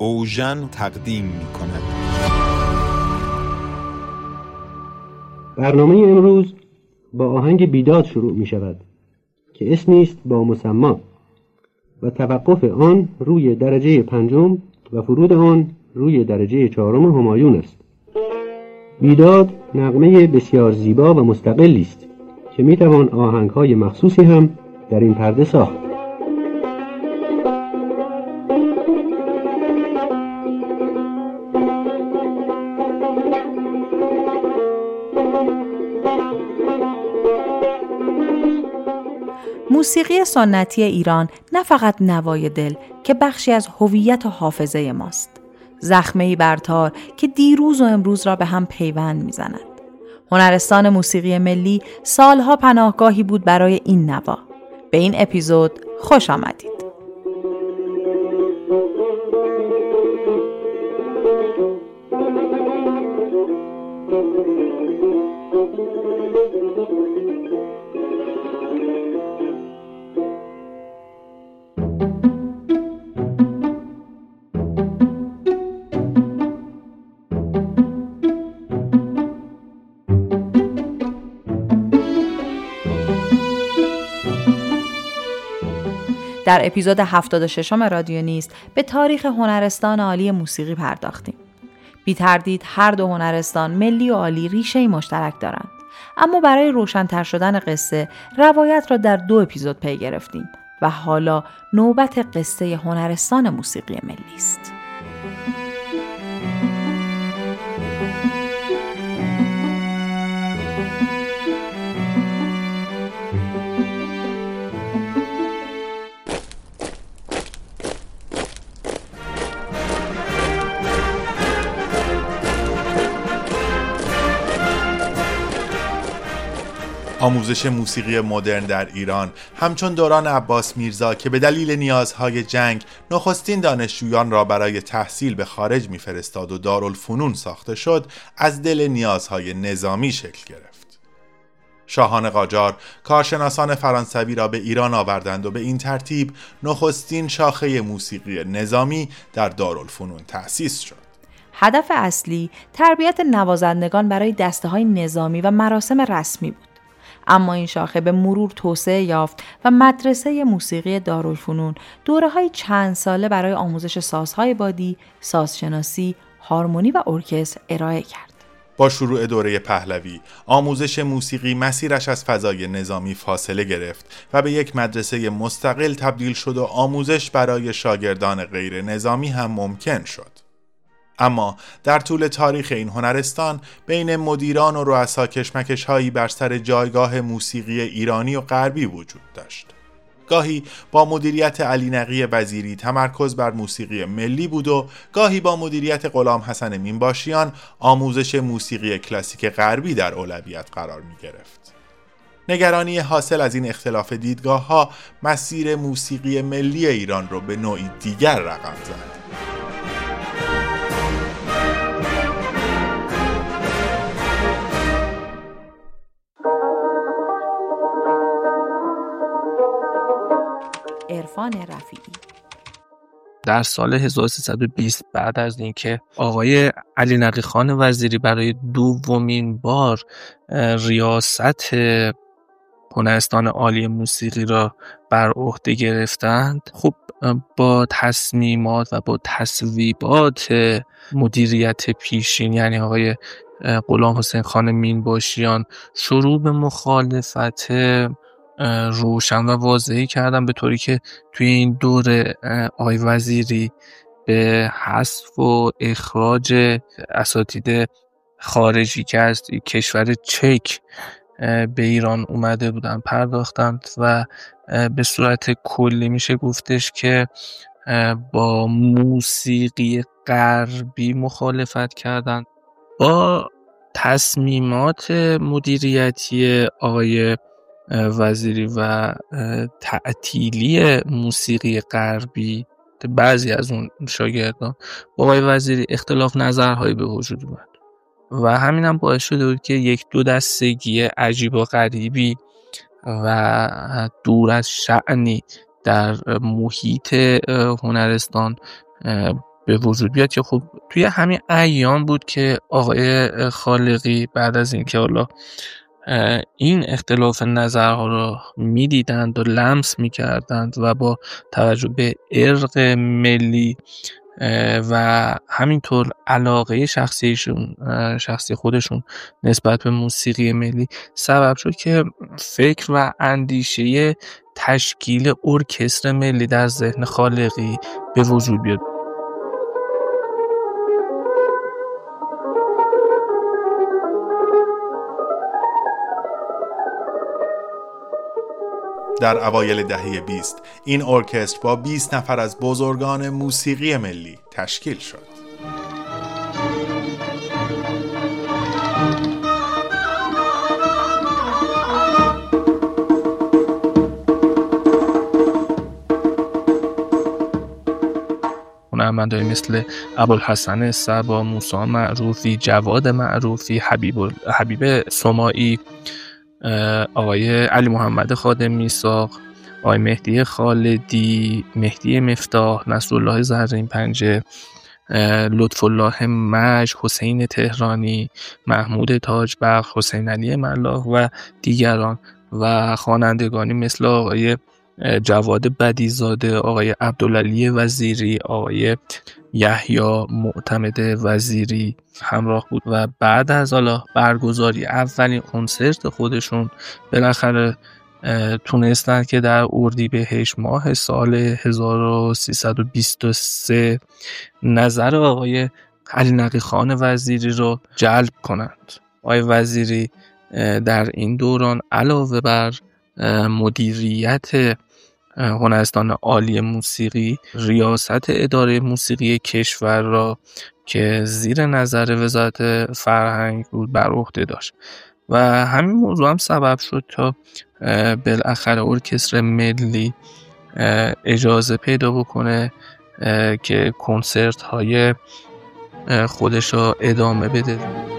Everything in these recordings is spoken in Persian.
اوژن تقدیم می‌کند. برنامه امروز با آهنگ بیداد شروع می شود که اسمی است با مسمی و توقف آن روی درجه 5 و فرود آن روی درجه 4 همایون است. بیداد نغمه بسیار زیبا و مستقلی است که می توان آهنگ‌های مخصوصی هم در این پرده ساخت. موسیقی سنتی ایران نه فقط نوای دل که بخشی از هویت و حافظه ماست. زخمه‌ای بر تار که دیروز و امروز را به هم پیوند می‌زند. هنرستان موسیقی ملی سالها پناهگاهی بود برای این نوا. به این اپیزود خوش آمدید. در اپیزود 76 رادیو نیست به تاریخ هنرستان عالی موسیقی پرداختیم. بی تردید هر دو هنرستان ملی و عالی ریشه‌ای مشترک دارند. اما برای روشن‌تر شدن قصه روایت را در 2 اپیزود پی گرفتیم و حالا نوبت قصه هنرستان موسیقی ملی است. آموزش موسیقی مدرن در ایران همچون دوران عباس میرزا که به دلیل نیازهای جنگ نخستین دانشجویان را برای تحصیل به خارج میفرستاد و دارالفنون ساخته شد، از دل نیازهای نظامی شکل گرفت. شاهان قاجار کارشناسان فرانسوی را به ایران آوردند و به این ترتیب نخستین شاخه موسیقی نظامی در دارالفنون تأسیس شد. هدف اصلی تربیت نوازندگان برای دسته‌های نظامی و مراسم رسمی بود. اما این شاخه به مرور توسعه یافت و مدرسه موسیقی دارالفنون دوره‌های چند ساله برای آموزش سازهای بادی، سازشناسی، هارمونی و ارکستر ارائه کرد. با شروع دوره پهلوی، آموزش موسیقی مسیرش از فضای نظامی فاصله گرفت و به یک مدرسه مستقل تبدیل شد و آموزش برای شاگردان غیر نظامی هم ممکن شد. اما در طول تاریخ این هنرستان بین مدیران و رؤسا کشمکش هایی بر سر جایگاه موسیقی ایرانی و غربی وجود داشت. گاهی با مدیریت علی نقی وزیری تمرکز بر موسیقی ملی بود و گاهی با مدیریت غلام حسن مینباشیان آموزش موسیقی کلاسیک غربی در اولویت قرار می گرفت. نگرانی حاصل از این اختلاف دیدگاه ها مسیر موسیقی ملی ایران رو به نوعی دیگر رقم زد. عرفان رفیعی در سال 1320 بعد از اینکه آقای علی نقی خان وزیری برای دومین بار ریاست هنرستان عالی موسیقی را بر عهده گرفتند، خب با تصمیمات و با تصویبات مدیریت پیشین یعنی آقای غلام حسین خان مینباشیان شروع به مخالفت روشن و واضحی کردن، به طوری که توی این دوره آقای وزیری به حذف و اخراج اساتید خارجی که از کشور چک به ایران اومده بودن پرداختند و به صورت کلی میشه گفتش که با موسیقی غربی مخالفت کردند. با تصمیمات مدیریتی آقای وزیری و تعطیلی موسیقی غربی بعضی از اون شاگردان با آقای وزیری اختلاف نظرهایی به وجود اومد و همین هم باعث شده بود که یک دو دستگی عجیب و غریبی و دور از شأنی در محیط هنرستان به وجود بیاد که خب توی همین ایام بود که آقای خالقی بعد از اینکه حالا این اختلاف نظرها رو میدیدند و لمس میکردند و با توجه به ارق ملی و همینطور علاقه شخصی خودشون نسبت به موسیقی ملی سبب شد که فکر و اندیشه تشکیل ارکستر ملی در ذهن خالقی به وجود بیاد. در اوایل دهه 20 این ارکستر با 20 نفر از بزرگان موسیقی ملی تشکیل شد. هنرمندایی مثل ابوالحسن صبا، موسی معروفی، جواد معروفی، حبیب سماعی، آقای علی محمد خادم میثاق، آقای مهدی خالدی، مهدی مفتاح، نصرالله زرین پنجه، لطف الله مج، حسین تهرانی، محمود تاجبخش، حسین علی ملاح و دیگران و خوانندگانی مثل آقای جواد بدیزاده، آقای عبدالعلی وزیری، آقای یحیی معتمد وزیری همراه بود و بعد از حالا برگزاری اولین کنسرت خودشون بالاخره تونستن که در اردیبهشت ماه سال 1323 نظر آقای علی نقیخان وزیری رو جلب کنند. آقای وزیری در این دوران علاوه بر مدیریت هنرستان عالی موسیقی، ریاست اداره موسیقی کشور را که زیر نظر وزارت فرهنگ بود بر عهده داشت و همین موضوع هم سبب شد تا بالاخره ارکستر ملی اجازه پیدا بکنه که کنسرت های خودش را ادامه بده.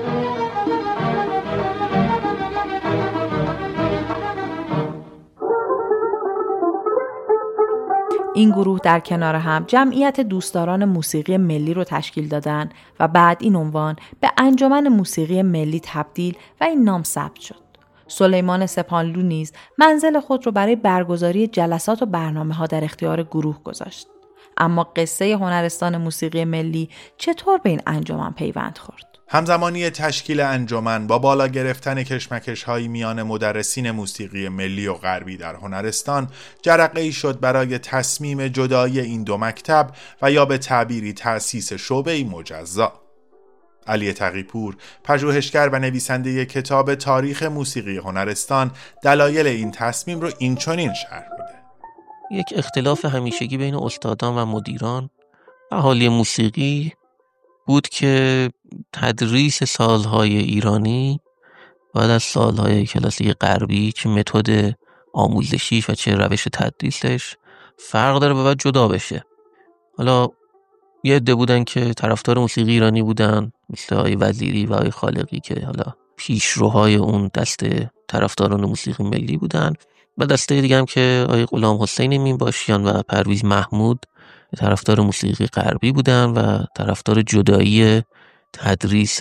این گروه در کنار هم جمعیت دوستداران موسیقی ملی رو تشکیل دادن و بعد این عنوان به انجمن موسیقی ملی تبدیل و این نام ثبت شد. سلیمان سپانلو نیز منزل خود رو برای برگزاری جلسات و برنامه‌ها در اختیار گروه گذاشت. اما قصه هنرستان موسیقی ملی چطور به این انجمن پیوند خورد؟ همزمانی تشکیل انجمن با بالا گرفتن کشمکش‌های میان مدرسین موسیقی ملی و غربی در هنرستان، جرقه‌ای شد برای تصمیم جدایی این دو مکتب و یا به تعبیری تأسیس شعبه‌ای مجزا. علی تقی‌پور، پژوهشگر و نویسنده کتاب تاریخ موسیقی هنرستان، دلایل این تصمیم رو اینچنین شرح میده. یک اختلاف همیشگی بین استادان و مدیران اهالی موسیقی بود که تدریس سازهای ایرانی بعد از سازهای کلاسیک غربی، چه متد آموزشیش و چه روش تدریسش فرق داره و باید جدا بشه. حالا یه عده بودن که طرفدار موسیقی ایرانی بودن مثل آقای وزیری و آقای خالقی که حالا پیشروهای اون دسته طرفداران موسیقی ملی بودن، و دسته دیگه هم که آقای غلام حسین مینباشیان و پرویز محمود طرفدار موسیقی غربی بودن و طرفدار جدایی تدریس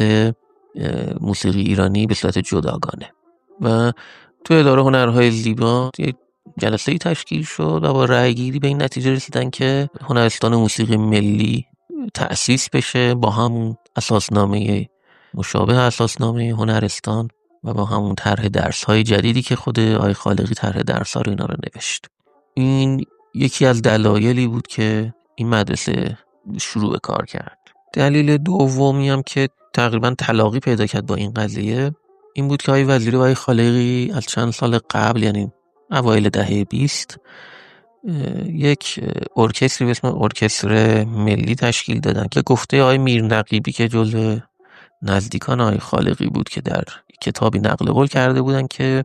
موسیقی ایرانی به صورت جداگانه. و تو اداره هنرهای زیبا یک جلسه‌ای تشکیل شد و با رأی‌گیری به این نتیجه رسیدن که هنرستان موسیقی ملی تأسیس بشه با همون اساسنامه مشابه اساسنامه هنرستان و با همون طرح درس‌های جدیدی که خود آقای خالقی طرح درس‌ها رو اینا رو نوشت. این یکی از دلایلی بود که این مدرسه شروع به کار کرد. دلیل دومی هم که تقریبا تلاقی پیدا کرد با این قضیه این بود که آقای وزیری و آقای خالقی از چند سال قبل، یعنی اوایل دهه 20، یک ارکستری به اسم ارکستر ملی تشکیل دادن که گفته آقای میرنقیبی که جزو نزدیکان آقای خالقی بود که در کتابی نقل قول کرده بودن که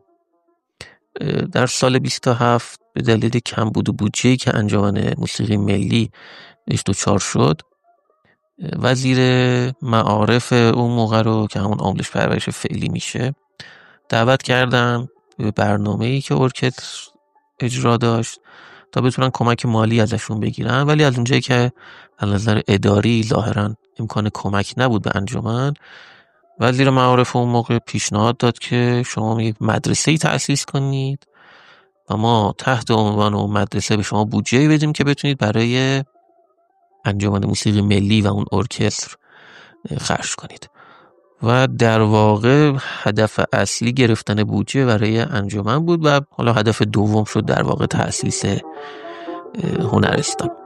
در سال 27 به دلیل کمبود بودجه‌ای که انجمن موسیقی ملی دچار شد، وزیر معارف اون موقع رو که همون آموزش پرورش فعلی میشه دعوت کردن به برنامه‌ای که ارکستر اجرا داشت تا بتونن کمک مالی ازشون بگیرن، ولی از اونجایی که از نظر اداری ظاهرا امکان کمک نبود به انجمن، وزیر معارف اون موقع پیشنهاد داد که شما یک مدرسه‌ای تأسیس کنید و ما تحت عنوان اون مدرسه به شما بودجه‌ای بدیم که بتونید برای انجمن موسیقی ملی و اون ارکستر خرج کنید. و در واقع هدف اصلی گرفتن بودجه برای انجمن بود و حالا هدف دوم شد در واقع تأسیس هنرستان.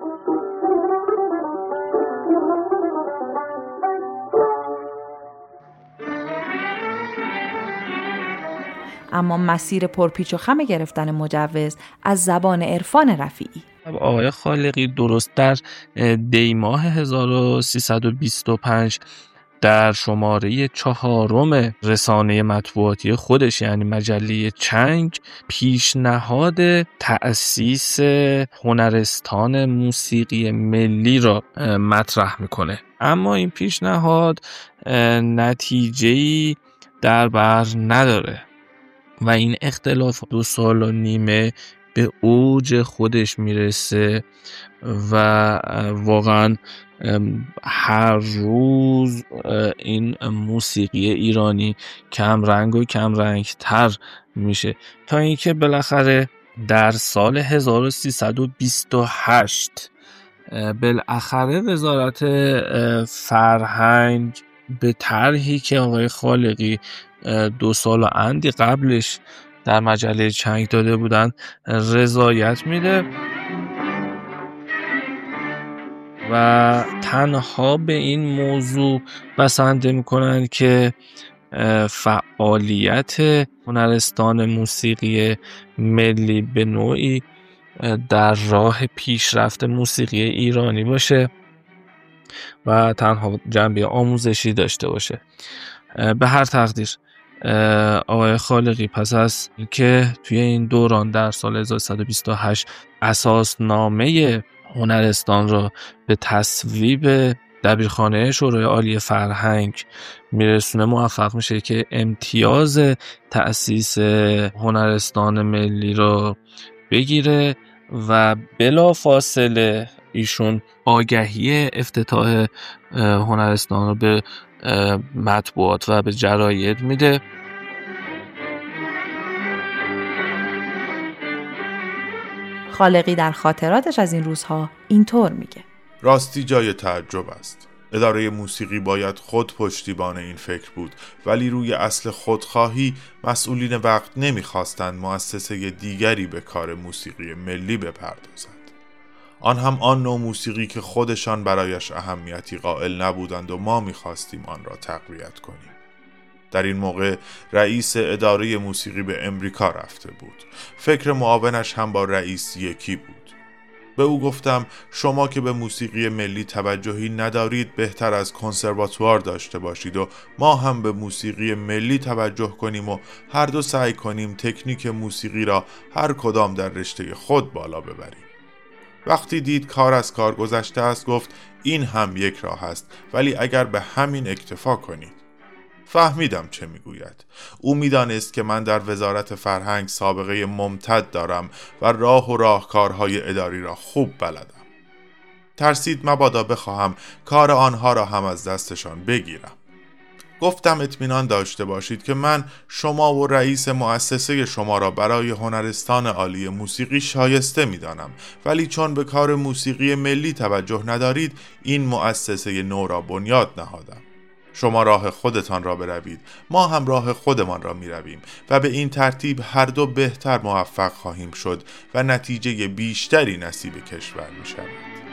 اما مسیر پرپیچ و خم گرفتن مجوز از زبان عرفان رفیعی. آقای خالقی درست در دی ماه 1325 در شماره 4 رسانه مطبوعاتی خودش یعنی مجله چنگ پیشنهاد تأسیس هنرستان موسیقی ملی را مطرح میکنه. اما این پیشنهاد نتیجه‌ای در بر نداره و این اختلاف 2.5 سال به اوج خودش میرسه و واقعا هر روز این موسیقی ایرانی کم رنگ و کم رنگ تر میشه تا اینکه بالاخره در سال 1328 بالاخره وزارت فرهنگ به طرحی که آقای خالقی 2 سال و اندی قبلش در مجله چنگ داده بودن رضایت میده و تنها به این موضوع بسنده میکنن که فعالیت هنرستان موسیقی ملی به نوعی در راه پیشرفت موسیقی ایرانی باشه و تنها جنبه آموزشی داشته باشه. به هر تقدیر آقای خالقی پس از که توی این دوران در سال 1128 اساسنامه هنرستان را به تصویب دبیرخانه شورای عالی فرهنگ میرسونه، موفق میشه که امتیاز تأسیس هنرستان ملی را بگیره و بلا فاصله ایشون آگهی افتتاح هنرستان را به مطبوعات و به جراید میده. خالقی در خاطراتش از این روزها اینطور میگه: راستی جای تعجب است. اداره موسیقی باید خود پشتیبان این فکر بود، ولی روی اصل خودخواهی مسئولین وقت نمیخواستند مؤسسه دیگری به کار موسیقی ملی بپردازد. آن هم آن نوع موسیقی که خودشان برایش اهمیتی قائل نبودند و ما میخواستیم آن را تقویت کنیم. در این موقع رئیس اداره موسیقی به امریکا رفته بود. فکر معاونش هم با رئیس یکی بود. به او گفتم شما که به موسیقی ملی توجهی ندارید بهتر از کنسرواتوار داشته باشید و ما هم به موسیقی ملی توجه کنیم و هر دو سعی کنیم تکنیک موسیقی را هر کدام در رشته خود بالا ببریم. وقتی دید کار از کار گذشته است گفت این هم یک راه است، ولی اگر به همین اکتفا کنید. فهمیدم چه میگوید. او میدانست که من در وزارت فرهنگ سابقه ممتد دارم و راه و راهکارهای اداری را خوب بلدم. ترسید مبادا بخواهم کار آنها را هم از دستشان بگیرم. گفتم اطمینان داشته باشید که من شما و رئیس مؤسسه شما را برای هنرستان عالی موسیقی شایسته می‌دانم، ولی چون به کار موسیقی ملی توجه ندارید این مؤسسه نو را بنیاد نهادم. شما راه خودتان را بروید، ما هم راه خودمان را می‌رویم و به این ترتیب هر دو بهتر موفق خواهیم شد و نتیجه بیشتری نصیب کشور می‌شود.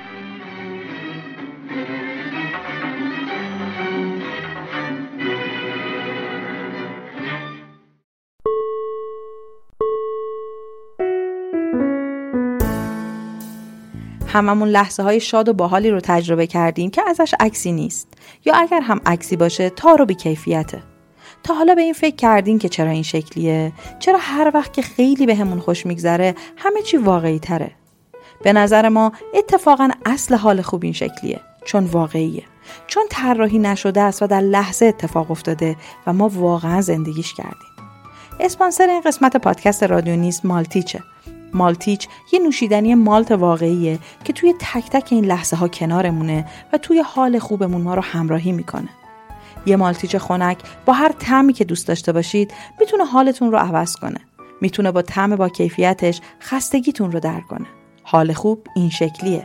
هممون لحظه های شاد و باحالی رو تجربه کردیم که ازش عکسی نیست، یا اگر هم عکسی باشه تار و بی‌کیفیته. تا حالا به این فکر کردین که چرا این شکلیه؟ چرا هر وقت که خیلی بهمون خوش میگذره همه چی واقعی تره؟ به نظر ما اتفاقا اصل حال خوب این شکلیه، چون واقعیه، چون طراحی نشده است و در لحظه اتفاق افتاده و ما واقعا زندگیش کردیم. اسپانسر این قسمت پادکست رادیو نیست مالتیچه. مالتیچ یه نوشیدنی مالت واقعیه که توی تک تک این لحظه ها کنارمونه و توی حال خوبمون ما رو همراهی میکنه. یه مالتیچ خنک با هر طعمی که دوست داشته باشید میتونه حالتون رو عوض کنه. میتونه با طعم با کیفیتش خستگیتون رو در کنه. حال خوب این شکلیه.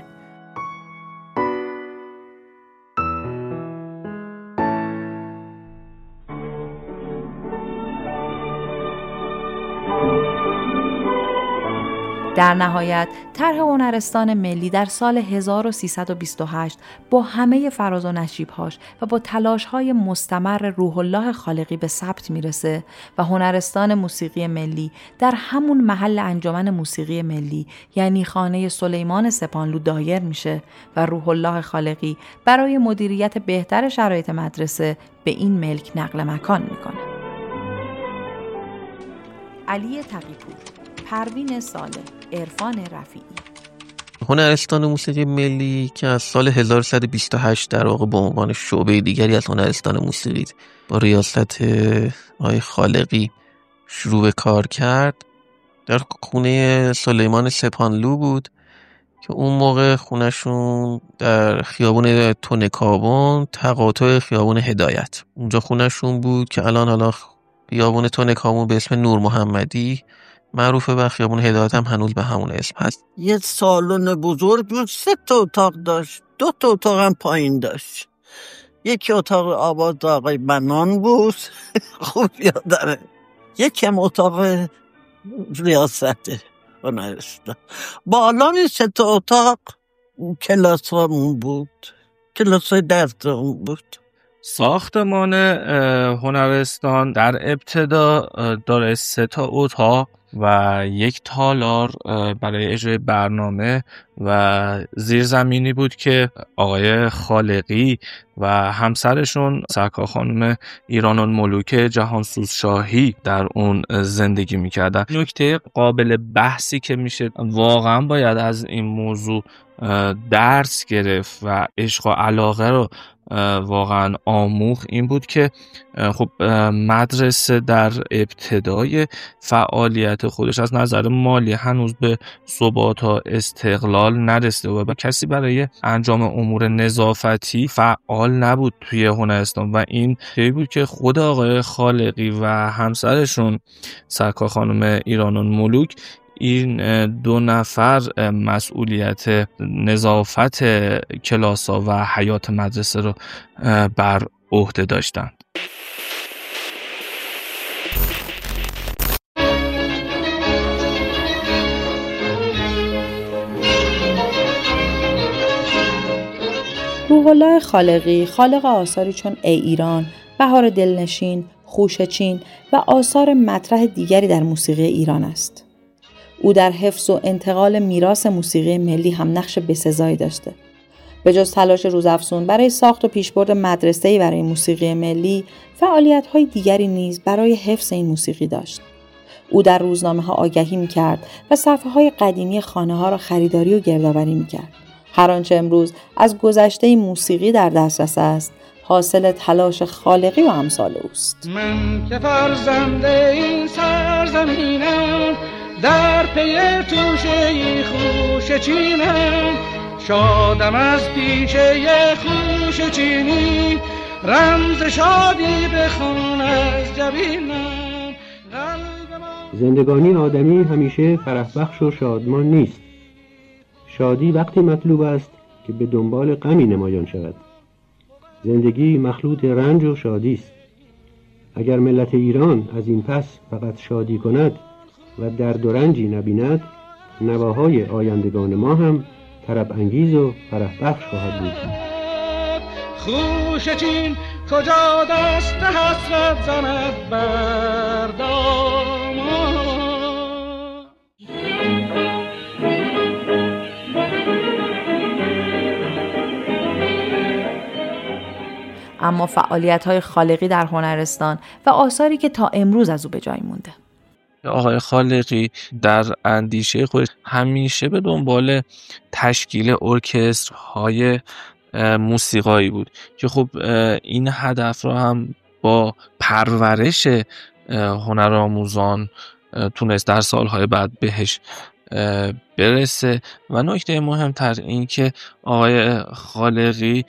در نهایت طرح هنرستان ملی در سال 1328 با همه فراز و نشیب‌هاش و با تلاش‌های مستمر روح الله خالقی به ثبت میرسه و هنرستان موسیقی ملی در همون محل انجمن موسیقی ملی یعنی خانه سلیمان سپانلو دایر میشه و روح الله خالقی برای مدیریت بهتر شرایط مدرسه به این ملک نقل مکان میکنه. علی تقی‌پور، پروین صالح، عرفان رفیعی. هنرستان موسیقی ملی که از سال 1128 در واقع به عنوان شعبه دیگری از هنرستان موسیقی با ریاست آقای خالقی شروع به کار کرد، در خونه سلیمان سپانلو بود که اون موقع خونهشون در خیابون تونکابون تقاطع خیابون هدایت اونجا خونهشون بود که الان حالا خیابون تونکابون به اسم نور محمدی معروفه و خیابون هدایت هم هنوز به همون اسم هست. یه سالن بزرگ بود، 3 اتاق داشت، 2 اتاق هم پایین داشت. یکی اتاق آواز آقای بنان بود خوب یادمه. یکم اتاق ریاست هنرستان. بالا 3 اتاق کلاس همون بود، کلاس درس همون بود. ساختمان هنرستان در ابتدا داره 3 اتاق و 1 تالار برای اجرای برنامه و زیرزمینی بود که آقای خالقی و همسرشون سرکار خانم ایران‌الملوک جهانسوز شاهی در اون زندگی میکردن. نکته قابل بحثی که میشه واقعا باید از این موضوع درس گرفت و عشق و علاقه رو واقعا آموخت این بود که خب مدرسه در ابتدای فعالیت خودش از نظر مالی هنوز به ثبات و استقلال نرسیده و کسی برای انجام امور نظافتی فعال نبود توی هنرستان و این طوری بود که خود آقای خالقی و همسرشون سرکار خانم ایران‌الملوک این 2 نفر مسئولیت نظافت کلاس‌ها و حیات مدرسه رو بر عهده داشتن. روح الله خالقی خالق آثاری چون ای ایران، بهار دلنشین، خوشه چین و آثار مطرح دیگری در موسیقی ایران است. او در حفظ و انتقال میراث موسیقی ملی هم نقش بسزایی داشته. به جز تلاش روزافزون برای ساخت و پیشبرد مدرسه‌ای برای موسیقی ملی، فعالیت‌های دیگری نیز برای حفظ این موسیقی داشت. او در روزنامه‌ها آگهی می‌کرد و صفحه‌های قدیمی خانه‌ها را خریداری و گردآوری می‌کرد. هر آنچه امروز از گذشته موسیقی در دسترس است، حاصل تلاش خالقی و امثال اوست. من که فرزند این سرزمینم، در پی توشه خوشه چینم، شادم از پیشه خوشه چینی، رمز شادی بخوان از جبینم. زندگانی آدمی همیشه فرح بخش و شادمان نیست. شادی وقتی مطلوب است که به دنبال غمی نمایان شود. زندگی مخلوط رنج و شادی است. اگر ملت ایران از این پس فقط شادی کند و درد و رنجی نبیند، نواهای آیندگان ما هم طرب انگیز و فرح بخش خواهد بود. خوشه چین کجا دست حسرت زند بر دامان. اما فعالیت‌های خالقی در هنرستان و آثاری که تا امروز از او به جای مونده. آقای خالقی در اندیشه خودش همیشه به دنبال تشکیل ارکسترهای موسیقایی بود که خب این هدف را هم با پرورش هنرآموزان تونست در سالهای بعد بهش برسه. و نکته مهمتر این که آقای خالقی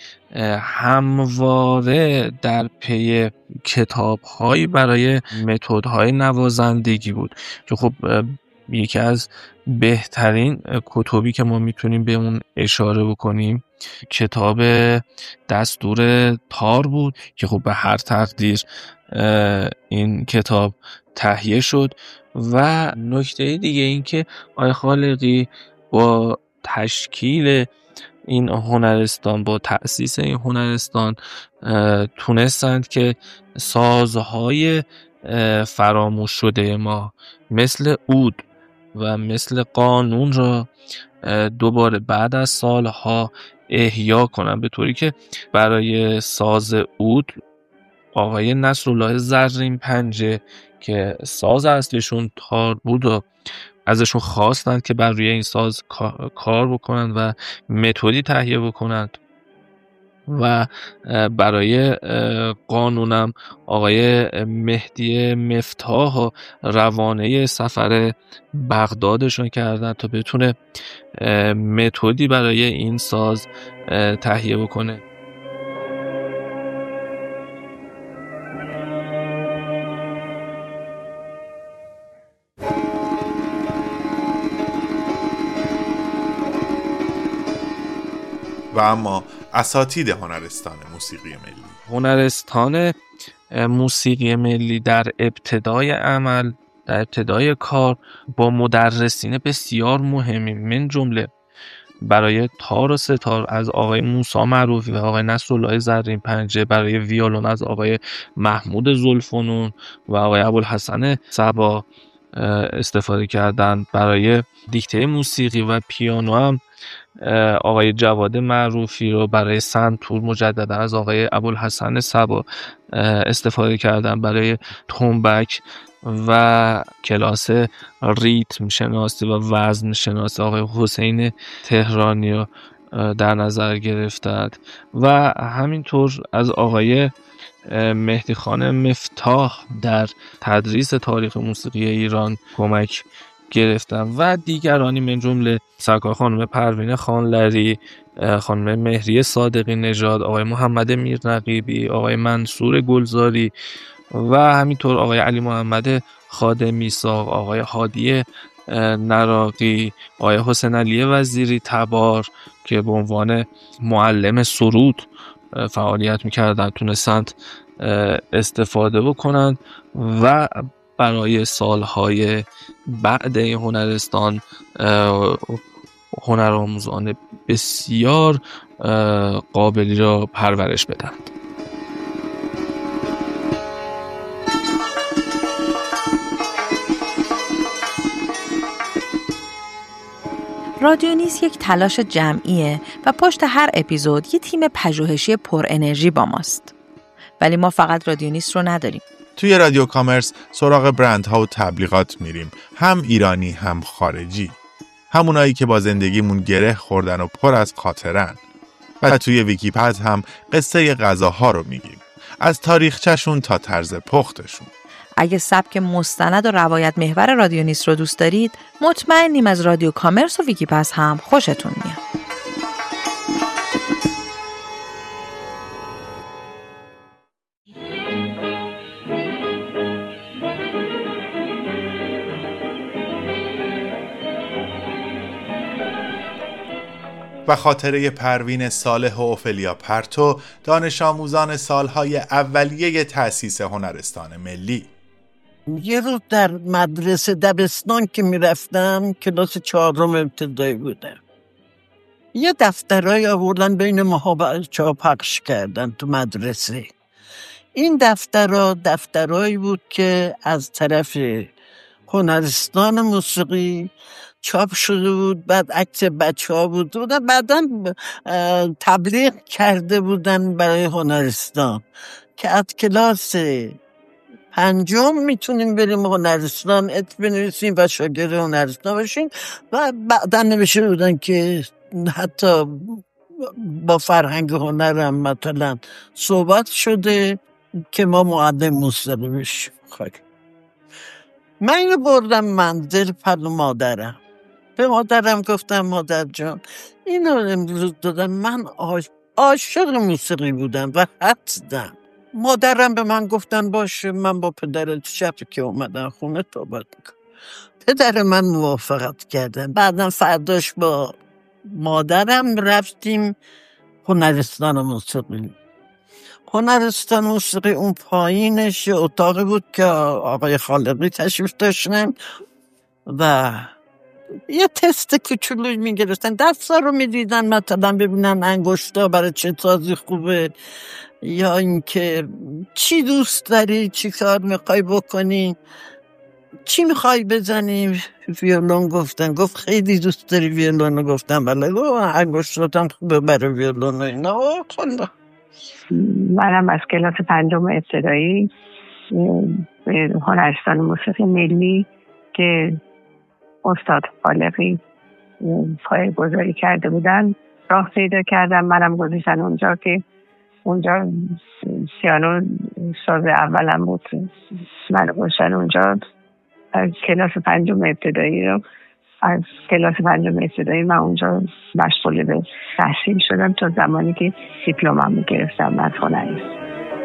همواره در پی کتاب‌هایی برای متدهای نوازندگی بود که خب یکی از بهترین کتابی که ما میتونیم به اون اشاره بکنیم کتاب دستور تار بود که خب به هر تقدیر این کتاب تهیه شد. و نکته دیگه این که آقای خالقی با تشکیل این هنرستان، با تأسیس این هنرستان تونستند که سازهای فراموش شده ما مثل عود و مثل قانون را دوباره بعد از سالها احیا کنن، به طوری که برای ساز عود آقای نصرالله زرین پنجه که ساز اصلیشون تار بود و ازشون خواستند که بر روی این ساز کار بکنند و متدی تهیه بکنند. و برای قانونم آقای مهدی مفتاح و روانه سفر بغدادشون کردن تا بتونه متدی برای این ساز تهیه بکنه. و اما اساتید هنرستان موسیقی ملی. هنرستان موسیقی ملی در ابتدای عمل، در ابتدای کار با مدرسین بسیار مهمی من جمله برای تار و ستار از آقای موسی معروفی و آقای نصرالله زرین پنجه، برای ویولون از آقای محمود ذوالفنون و آقای ابوالحسن صبا استفاده کردند. برای دیکته موسیقی و پیانو هم آقای جواد معروفی رو برای سنتور مجددا از آقای ابوالحسن صبا استفاده کردن. برای تنبک و کلاس ریتم شناسی و وزن شناسی آقای حسین تهرانی رو در نظر گرفتند و همینطور از آقای مهدی خان مفتاح در تدریس تاریخ موسیقی ایران کمک گرفتم و دیگرانی من جمله سرکار خانم پروین خانلری، خانم مهریه صادقی نژاد، آقای محمد میرنقیبی، آقای منصور گلزاری و همینطور آقای علی محمد خادم میثاق، آقای هادی نراقی، آقای حسین علی وزیری تبار که به عنوان معلم سرود فعالیت میکردن تونستند استفاده بکنند و برای سالهای بعد این هنرستان هنرآموزان بسیار قابلی را پرورش بدند. رادیونیست یک تلاش جمعیه و پشت هر اپیزود یه تیم پژوهشی پر انرژی با ماست. ولی ما فقط رادیونیست رو نداریم. توی رادیو کامرس سراغ برندها و تبلیغات میریم، هم ایرانی هم خارجی، همونایی که با زندگیمون گره خوردن و پر از خاطرن. و توی ویکیپد هم قصه غذاها رو میگیم، از تاریخچه‌شون تا طرز پختشون. اگه سبک مستند و روایت محور رادیونیست رو دوست دارید، مطمئنیم از رادیو کامرس و ویکیپس هم خوشتون میاد. و خاطره پروین صالح و اوفلیا پرتو، دانش آموزان سالهای اولیه تأسیس هنرستان ملی. یه روز در مدرسه دبستان که میرفتم، کلاس 4 ابتدایی بودم، یه دفترای آوردن بین ماها بچه‌ها پخش کردن تو مدرسه. این دفترایی بود که از طرف هنرستان موسیقی چاپ شده بود، بعد عکس بچه‌ها بود و بعداً تبلیغ کرده بودن برای هنرستان که از کلاس 5 میتونیم بریم هنرستان بنویسیم و شاگرد هنرستان باشیم. و بعداً نوشته بودن که حتی با فرهنگ هنر هم مثلا صحبت شده که ما معلم موسیقی بشیم. من اینو بردم منزل پدر مادرم. به مادرم گفتم مادر جان اینو امروز دادم. من عاشق موسیقی بودم و حددم. مادرم به من گفتن باشه من با پدرت شب که اومدن خونه صحبت میکنم. پدر من موافقت کردن. بعدم فرداش با مادرم رفتیم هنرستان موسیقی. هنرستان موسیقی اون پایینش اتاقی بود که آقای خالقی تشریف داشتن و یه تست کوچولو میگرفتن، دستا رو میدیدن مثلا ببینن انگشتا برای چه سازی خوبه، یا اینکه چی دوست داری، چی کار میخوای بکنی، چی میخوای بزنی. ویولون گفتن، گفت خیلی دوست داری ویولون، گفتم بله، انگشتاتم خوبه برای ویولون. اینا خلا منم از کلاس 5 ابتدایی به هنرستان موسیقی ملی که استاد خالقی پایه‌گذاری کرده بودن راه پیدا کردم. منم گذاشتن اونجا که اونجا پیانو ساز اولم بود. من گذاشتن اونجا از کلاس 5 ابتدایی رو از کلاس 5 ابتدایی من اونجا مشغول به تحصیل شدم تا زمانی که دیپلمم گرفتم از هنریست.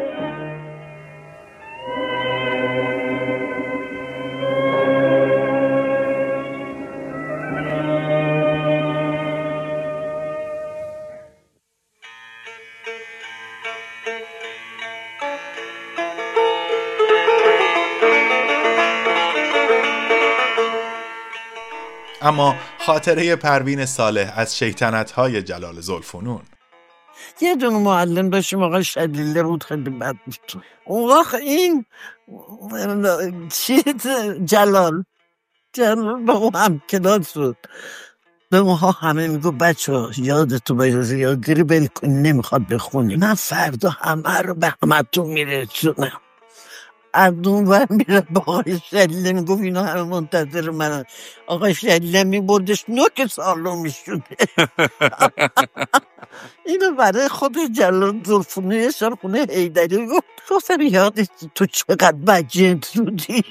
اما خاطره پروین صالح از شیطنت‌های جلال ذوالفنون. یه دونه معلم داشتیم آقای شدیله بود، خیلی بد بود. اون وقت این جلال با اون هم کلاس بود. به ماها همه میگو بچه ها یادتو باید یادگیری بل کنی، نمیخواد بخونی. من فردا همه رو به همتون میرسونم. از اون ور میره با آقای شلیله میگفت اینا همه منتظر من. آقای شلیله میبردش نوک سالو میشونه. اینو برای خود جلال ذوالفنون خونه حیدری گفت یادت تو چقدر بجنت بودی.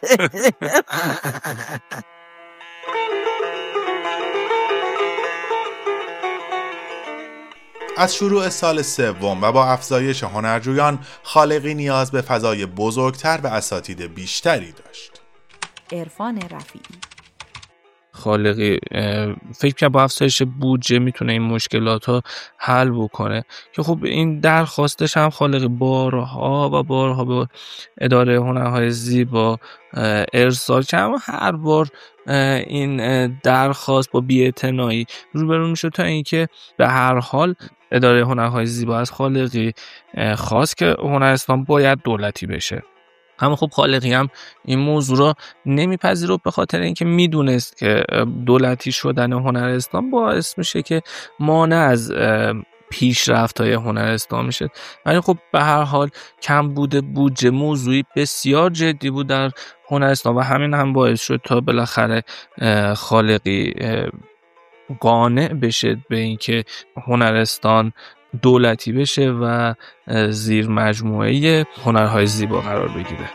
از شروع سال سوم و با افزایش هنرجویان، خالقی نیاز به فضای بزرگتر و اساتید بیشتری داشت. عرفان رفیعی. خالقی فکر کنم با افزایش بودجه میتونه این مشکلات ها حل بکنه که خب این درخواستش هم خالقی بارها به اداره هنرهای زیبا ارسال کرد و هر بار این درخواست با بی‌اعتنایی روبرو میشه تا اینکه به هر حال اداره هنرهای زیبا از خالقی خواست که هنرستان باید دولتی بشه. اما خب خالقی هم این موضوع را نمیپذیره به خاطر اینکه میدونست که دولتی شدن هنرستان باعث میشه که مانع از پیشرفت‌های هنرستان میشه. ولی خب به هر حال کم بوده بودجه موضوعی بسیار جدی بود در هنرستان و همین هم باعث شد تا بالاخره خالقی قانع بشه به اینکه هنرستان دولتی بشه و زیر مجموعه هنرهای زیبا قرار بگیره.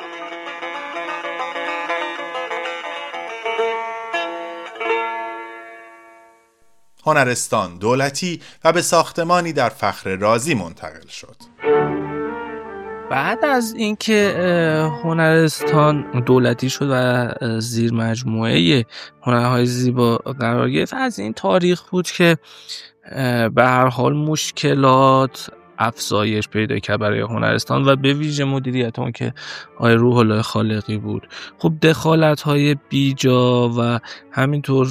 هنرستان دولتی و به ساختمانی در فخر رازی منتقل شد. بعد از اینکه هنرستان دولتی شد و زیر مجموعه هنرهای زیبا قرار گرفت، از این تاریخ بود که به هر حال مشکلات افزایش پیدا کرد برای هنرستان و به ویژه مدیریت اون که آقای روح الله خالقی بود. خب دخالت‌های بیجا و همینطور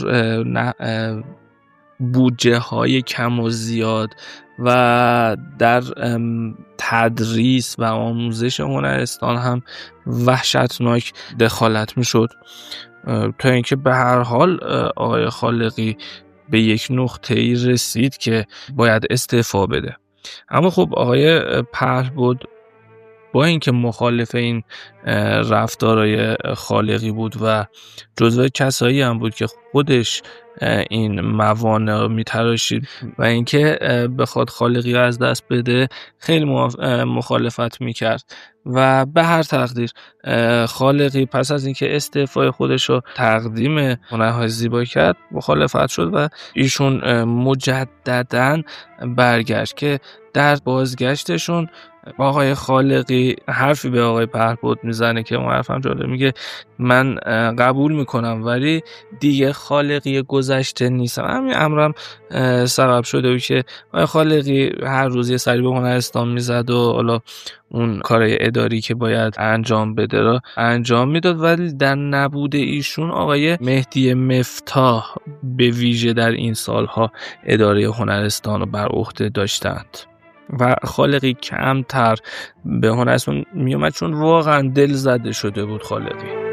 بودجه های کم و زیاد و در تدریس و آموزش هنرستان هم وحشتناک دخالت می شد تا اینکه به هر حال آقای خالقی به یک نقطه‌ای رسید که باید استعفا بده. اما خب آقای پهلبد با اینکه مخالف این رفتارهای خالقی بود و جزو کسایی هم بود که خودش این موانع میتراشید و اینکه بخواد خالقی از دست بده خیلی مخالفت میکرد و به هر تقدیر خالقی پس از اینکه استعفای خودش رو تقدیم هنرهای زیبا کرد مخالفت شد و ایشون مجدداً برگشت که در بازگشتشون آقای خالقی حرفی به آقای پهلبد میزنه که اون حرفم جالب، میگه من قبول میکنم ولی دیگه خالقی گذشته نیستم. همین امرم سبب شده بود که آقای خالقی هر روز یه سری به هنرستان میزد و حالا اون کارهای اداری که باید انجام بده را انجام میداد، ولی در نبود ایشون آقای مهدی مفتاح به ویژه در این سالها اداره هنرستان رو بر عهده داشتند و خالقی کمتر به هنرستان میومد چون واقعا دل زده شده بود خالقی.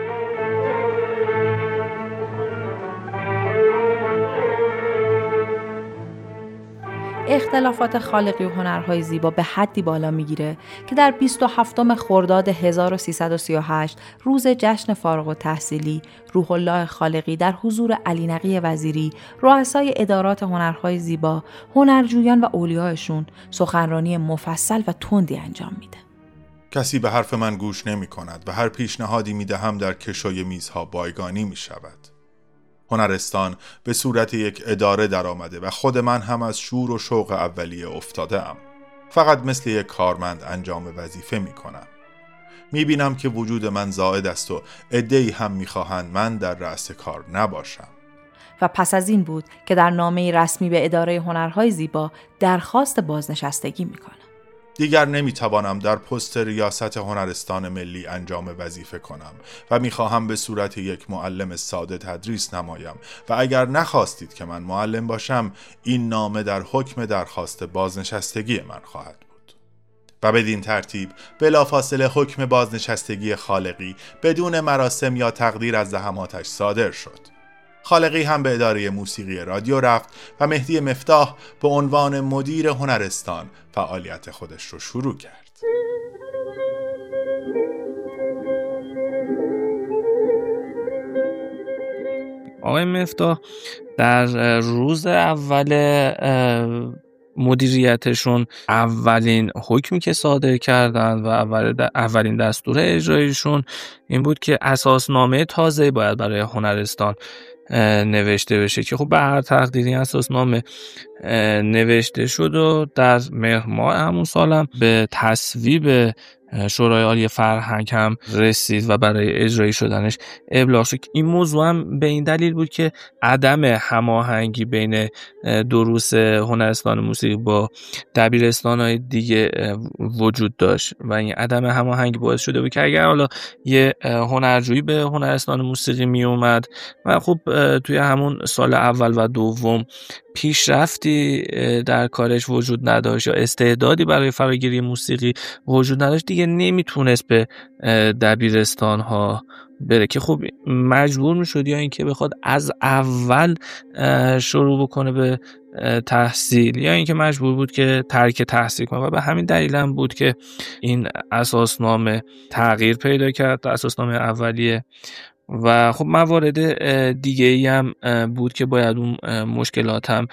اختلافات خالقی و هنرهای زیبا به حدی بالا میگیره که در 27 خرداد 1338 روز جشن فارغ التحصیلی روح الله خالقی در حضور علی نقی وزیری، رؤسای ادارات هنرهای زیبا، هنرجویان و اولیاءشون سخنرانی مفصل و تندی انجام میده. کسی به حرف من گوش نمی کند و هر پیشنهادی می دهم در کشوی میزها بایگانی می شود. هنرستان به صورت یک اداره در آمده و خود من هم از شور و شوق اولیه افتاده ام. فقط مثل یک کارمند انجام وظیفه می کنم. می بینم که وجود من زائد است و عده‌ای هم می خواهند من در رأس کار نباشم. و پس از این بود که در نامه رسمی به اداره هنرهای زیبا درخواست بازنشستگی می کنم. دیگر نمیتوانم در پست ریاست هنرستان ملی انجام وظیفه کنم و میخواهم به صورت یک معلم ساده تدریس نمایم و اگر نخواستید که من معلم باشم این نامه در حکم درخواست بازنشستگی من خواهد بود. و بدین ترتیب بلافاصله حکم بازنشستگی خالقی بدون مراسم یا تقدیر از زحماتش صادر شد. خالقی هم به اداره موسیقی رادیو رفت و مهدی مفتاح به عنوان مدیر هنرستان فعالیت خودش رو شروع کرد. آقای مفتاح در روز اول مدیریتشون اولین حکمی که صادر کردن و اولین دستور اجراییشون این بود که اساسنامه تازه باید برای هنرستان نوشته بشه که خب به هر تقدیری اساسنامه نوشته شد و در مهر ماه همون سالم به تصویب شورای عالی فرهنگ هم رسید و برای اجرایی شدنش ابلاغ شد. این موضوع هم به این دلیل بود که عدم هماهنگی بین دروس هنرستان موسیقی با دبیرستان‌های دیگه وجود داشت و این عدم هماهنگی باعث شده بود که اگر حالا یه هنرجویی به هنرستان موسیقی می اومد و خب توی همون سال اول و دوم پیشرفتی در کارش وجود نداشت یا استعدادی برای فراگیری موسیقی وجود نداشت، دیگه نمیتونست به دبیرستان ها بره که خب مجبور میشد یا اینکه بخواد از اول شروع بکنه به تحصیل یا اینکه مجبور بود که ترک تحصیل کنه و به همین دلیل هم بود که این اساسنامه تغییر پیدا کرد، اساسنامه اولیه. و خب موارد دیگه ای هم بود که باید اون مشکلات هم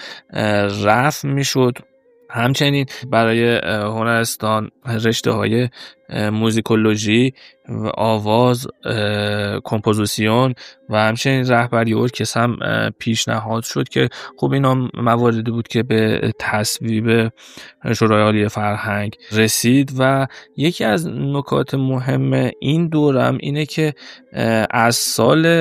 رفع میشد. همچنین برای هنرستان رشته های موزیکولوژی و آواز، کمپوزیسیون و همچنین رهبری ارکستر هم پیشنهاد شد که خب اینا مواردی بود که به تصویب شورای عالی فرهنگ رسید. و یکی از نکات مهم این دورم اینه که از سال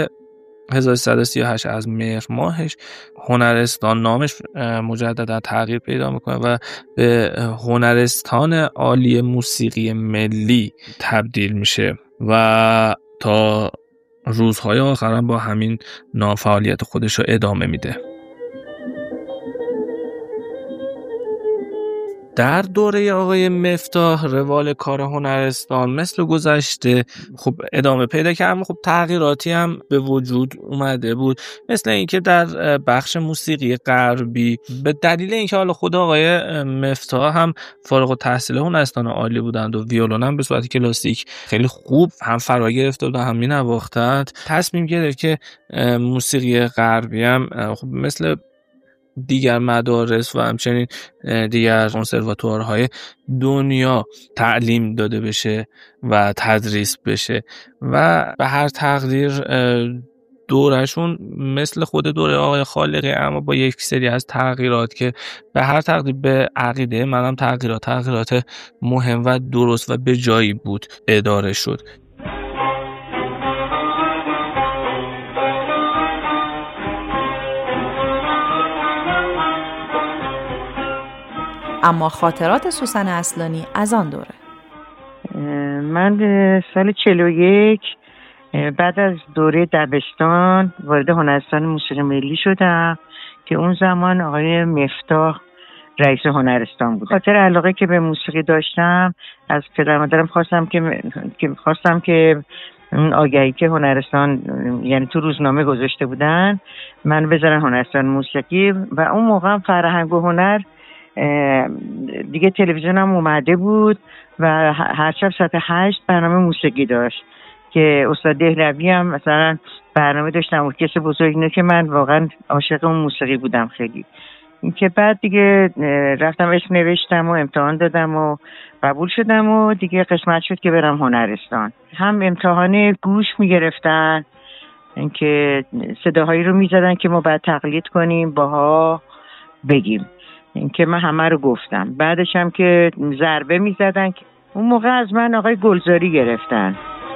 1338 از مهر ماهش هنرستان نامش مجددا تغییر پیدا میکنه و به هنرستان عالی موسیقی ملی تبدیل میشه و تا روزهای آخر هم با همین نافعالیت خودش رو ادامه میده. در دوره آقای مفتاح روال کار هنرستان مثل گذشته خب ادامه پیدا کرد، اما خب تغییراتی هم به وجود اومده بود، مثل اینکه در بخش موسیقی غربی به دلیل اینکه حالا خود آقای مفتاح هم فارغ التحصیل هنرستان عالی بودند و ویولون هم به صورت کلاسیک خیلی خوب هم فرا گرفته و هم مینواختند، تصمیم گرفت که موسیقی غربی هم خب مثل دیگر مدارس و همچنین دیگر کنسرواتوارهای دنیا تعلیم داده بشه و تدریس بشه و به هر تقدیر دورشون مثل خود دوره آقای خالقی، اما با یک سری از تغییرات که به هر تقدیر به عقیده منم تغییرات مهم و درست و به جایی بود اداره شد. اما خاطرات سوسن اصلانی از آن دوره. من سال 41 بعد از دوره دبستان وارد هنرستان موسیقی ملی شدم که اون زمان آقای مفتاح رئیس هنرستان بود. خاطر علاقه که به موسیقی داشتم از پدر مادرم خواستم که اون آگهی که هنرستان یعنی تو روزنامه گذاشته بودن من بذارن هنرستان موسیقی و اون موقع فرهنگ و هنر دیگه تلویزیون هم اومده بود و هر شب ساعت 8 برنامه موسیقی داشت که استاد دهلوی هم مثلا برنامه داشتم و کسی بزرگ اینه که من واقعا عاشق اون موسیقی بودم خیلی. که بعد دیگه رفتم اسم نوشتم و امتحان دادم و قبول شدم و دیگه قسمت شد که برم هنرستان. هم امتحان گوش میگرفتن که صداهایی رو میزدن که ما باید تقلید کنیم باها بگیم که من همه رو گفتم. بعدش هم که ضربه میزدن اون موقع از من آقای گلزاری گرفتن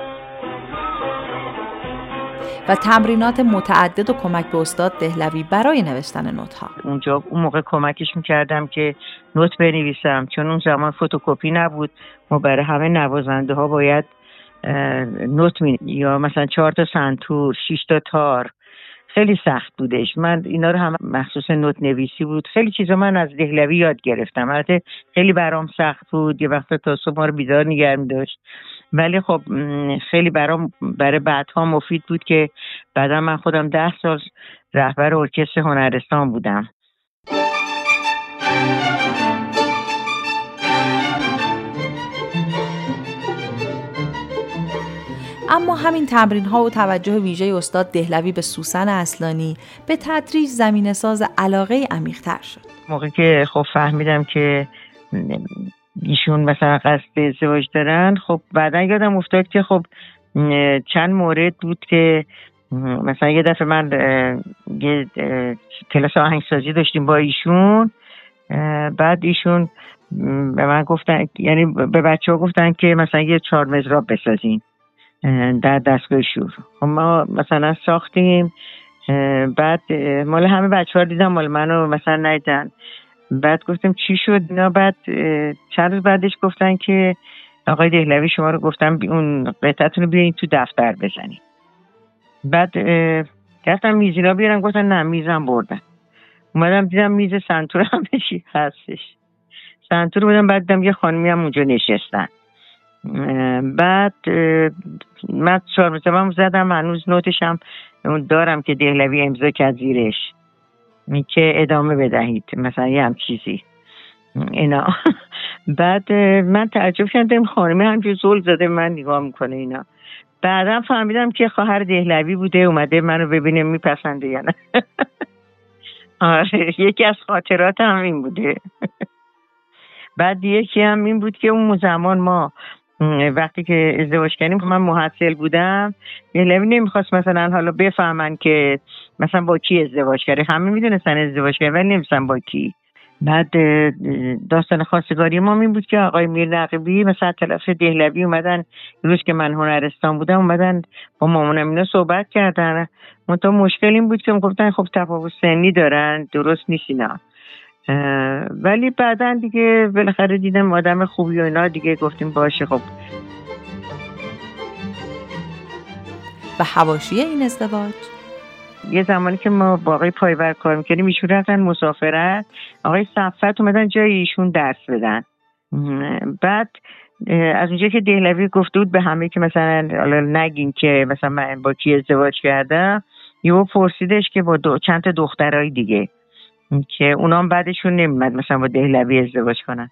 و تمرینات متعدد و کمک به استاد دهلوی برای نوشتن نوت‌ها. اون موقع کمکش میکردم که نوت بنویسم، چون اون زمان فتوکپی نبود، ما برای همه نوازنده ها باید نوت یا مثلا 4 تا سنتور 6 تا تار، خیلی سخت بودش. من اینا رو هم مخصوص نوت نویسی بود، خیلی چیزا من از دهلوی یاد گرفتم. البته خیلی برام سخت بود، یه وقت تا صبح ما رو بیدار نگه می‌داشت، ولی خب خیلی برای بعدها مفید بود که بعدا من خودم 10 سال رهبر ارکستر هنرستان بودم. اما همین تمرین‌ها و توجه ویژه استاد دهلوی به سوسن اصلانی به تدریج زمینه‌ساز علاقه عمیق‌تر شد. موقعی که خب فهمیدم که ایشون مثلا قصد ازدواج دارن، خب بعدا یادم افتاد که خب چند مورد بود که مثلا یه دفعه من یه کلاس آهنگسازی داشتیم با ایشون، بعد ایشون به من گفتن، یعنی به بچه‌ها گفتن که مثلا یه 4 مضراب بسازین در دستگاه شور. خب ما مثلا ساختیم، بعد مال همه بچه‌ها دیدم، مال منو مثلا ندیدن. بعد گفتم چی شد اینا؟ بعد چند روز بعدش گفتن که آقای دهلوی شما رو گفتم اون قطعتون رو بیارین تو دفتر بزنین. بعد گفتم میزینا بیارم، گفتن نه میزم بردن. اومدم دیدم میز سنتور هم بشی هستش، سنتور بودم. بعد دیدم یه خانمی هم اونجا نشستن. بعد من 4 مضربم زدم، هنوز نوتشم دارم که دهلوی امضا کرد زیرش که ادامه بدهید مثلا یه هم چیزی اینا. بعد من تعجب کردم، خانمه همجور زل زده من نگاه میکنه اینا. بعدم فهمیدم که خواهر دهلوی بوده، اومده منو ببینه میپسنده یا نه. آره یکی از خاطرات هم این بوده. بعد یکی هم این بود که اون زمان ما وقتی که ازدواج کردیم، من محصل بودم، دهلوی نمیخواست مثلا حالا بفهمن که مثلا با کی ازدواج کرده، همه میدونستن ازدواج کرده ولی نمیدونستن با کی. بعد داستان خواستگاری ما این بود که آقای میر نقیبی مثلا طرف دهلوی اومدن، روز که من هنرستان بودم اومدن با مامانم اینا صحبت کردن. منتها مشکل این بود که گفتن خب تفاوت سنی دارن، درست نیست اینا. ولی بعدن دیگه بالاخره دیدم آدم خوبی و اینا، دیگه گفتیم باشه. خب و حواشی این ازدواج یه زمانی که ما با آقای پایور کار میکردیم ایشون رفتن مسافرت، آقای صفت اومدن جای ایشون درس بدن. بعد از اونجا که دهلوی گفته بود به همه که مثلا نگین که مثلا من با کی ازدواج کردم، یهو پرسیدش که با چند تا دخترای دیگه که اونام بعدشون نمیاد مثلا با دهلوی ازدواج کنن.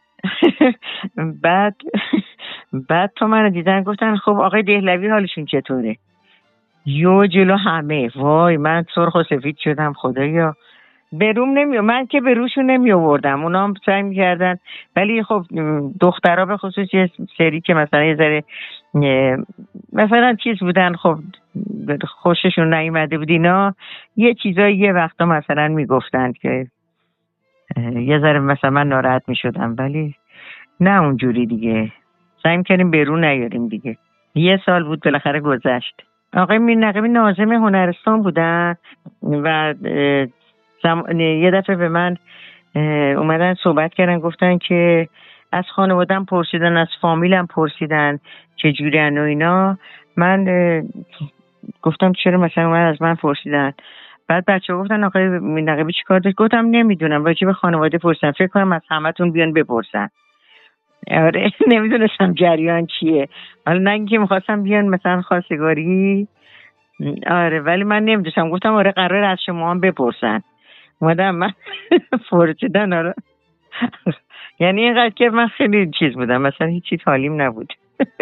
بعد تو منو دیدن گفتن خب آقای دهلوی حالشون چطوره؟ یو جلو همه وای من سرخ و سفید شدم، خدایا بروم من که بروشون نمی آوردم، اونا هم سعی می‌کردن، ولی خب دخترها به خصوص یه سری که مثلا یه ذره مثلا چیز بودن، خب خوششون نیومده بود اینا، یه چیزایی یه وقتا مثلا میگفتن که یه ذره مثلا من ناراحت میشدم، ولی نه اونجوری دیگه، سعی می‌کردیم برون نیاریم دیگه. یه سال بود بالاخره گذشت. آقای میرنقیبی ناظم هنرستان بودن و یه دفعه به من اومدن صحبت کردن، گفتن که از خانواده‌ام پرسیدن، از فامیلم پرسیدن چجوری ان و اینا. من گفتم چرا مثلا اومد از من پرسیدن؟ بعد بچه‌ها گفتن آقای میرنقیبی چیکار داشت؟ گفتم نمیدونم، راجع به خانواده پرسیدن، فکر کنم از همتون بیان بپرسن. آره نمیدونستم جریان چیه، حالا نه اینکه می‌خواستم بیان مثلا خواستگاری، آره ولی من نمیدونستم، گفتم آره قرار از شما هم بپرسن. اومدم من پرسیدن، آره یعنی اینقدر که من خیلی چیز بودم، مثلا هیچی حالیم نبود.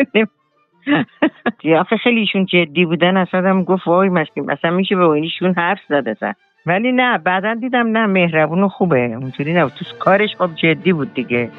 آخه خیلی ایشون جدی بودن، اصلا هم گفت وای مثلا میشه به اینشون حرف زده، ولی نه بعداً دیدم نه مهربون و خوبه، اونجوری نبود، تو کارش خب جدی بود دیگه.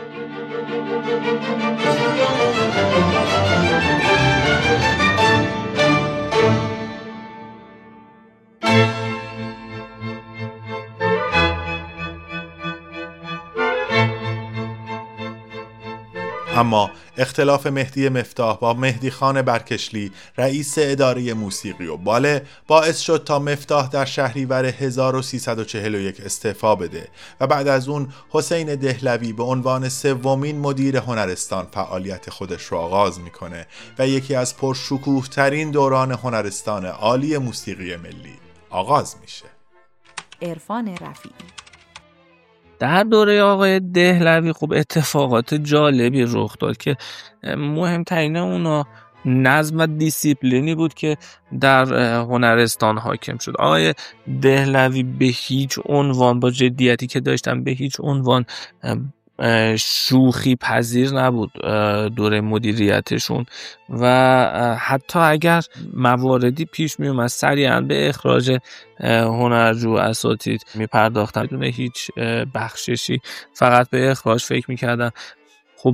اما اختلاف مهدی مفتاح با مهدی خان برکشلی رئیس اداره موسیقی و باله باعث شد تا مفتاح در شهریور 1341 استعفا بده و بعد از اون حسین دهلوی به عنوان سومین مدیر هنرستان فعالیت خودش رو آغاز میکنه و یکی از پرشکوه ترین دوران هنرستان عالی موسیقی ملی آغاز میشه. عرفان رفیعی در دوره آقای دهلوی خب اتفاقات جالبی رخ داد که مهمترین اونا نظم و دیسیپلینی بود که در هنرستان حاکم شد. آقای دهلوی به هیچ عنوان با جدیتی که داشتن به هیچ عنوان شوخی پذیر نبود دوره مدیریتشون و حتی اگر مواردی پیش می اومد سریعا به اخراج هنرجو اساتید می پرداختن بدون هیچ بخششی، فقط به اخراج فکر می کردن. خب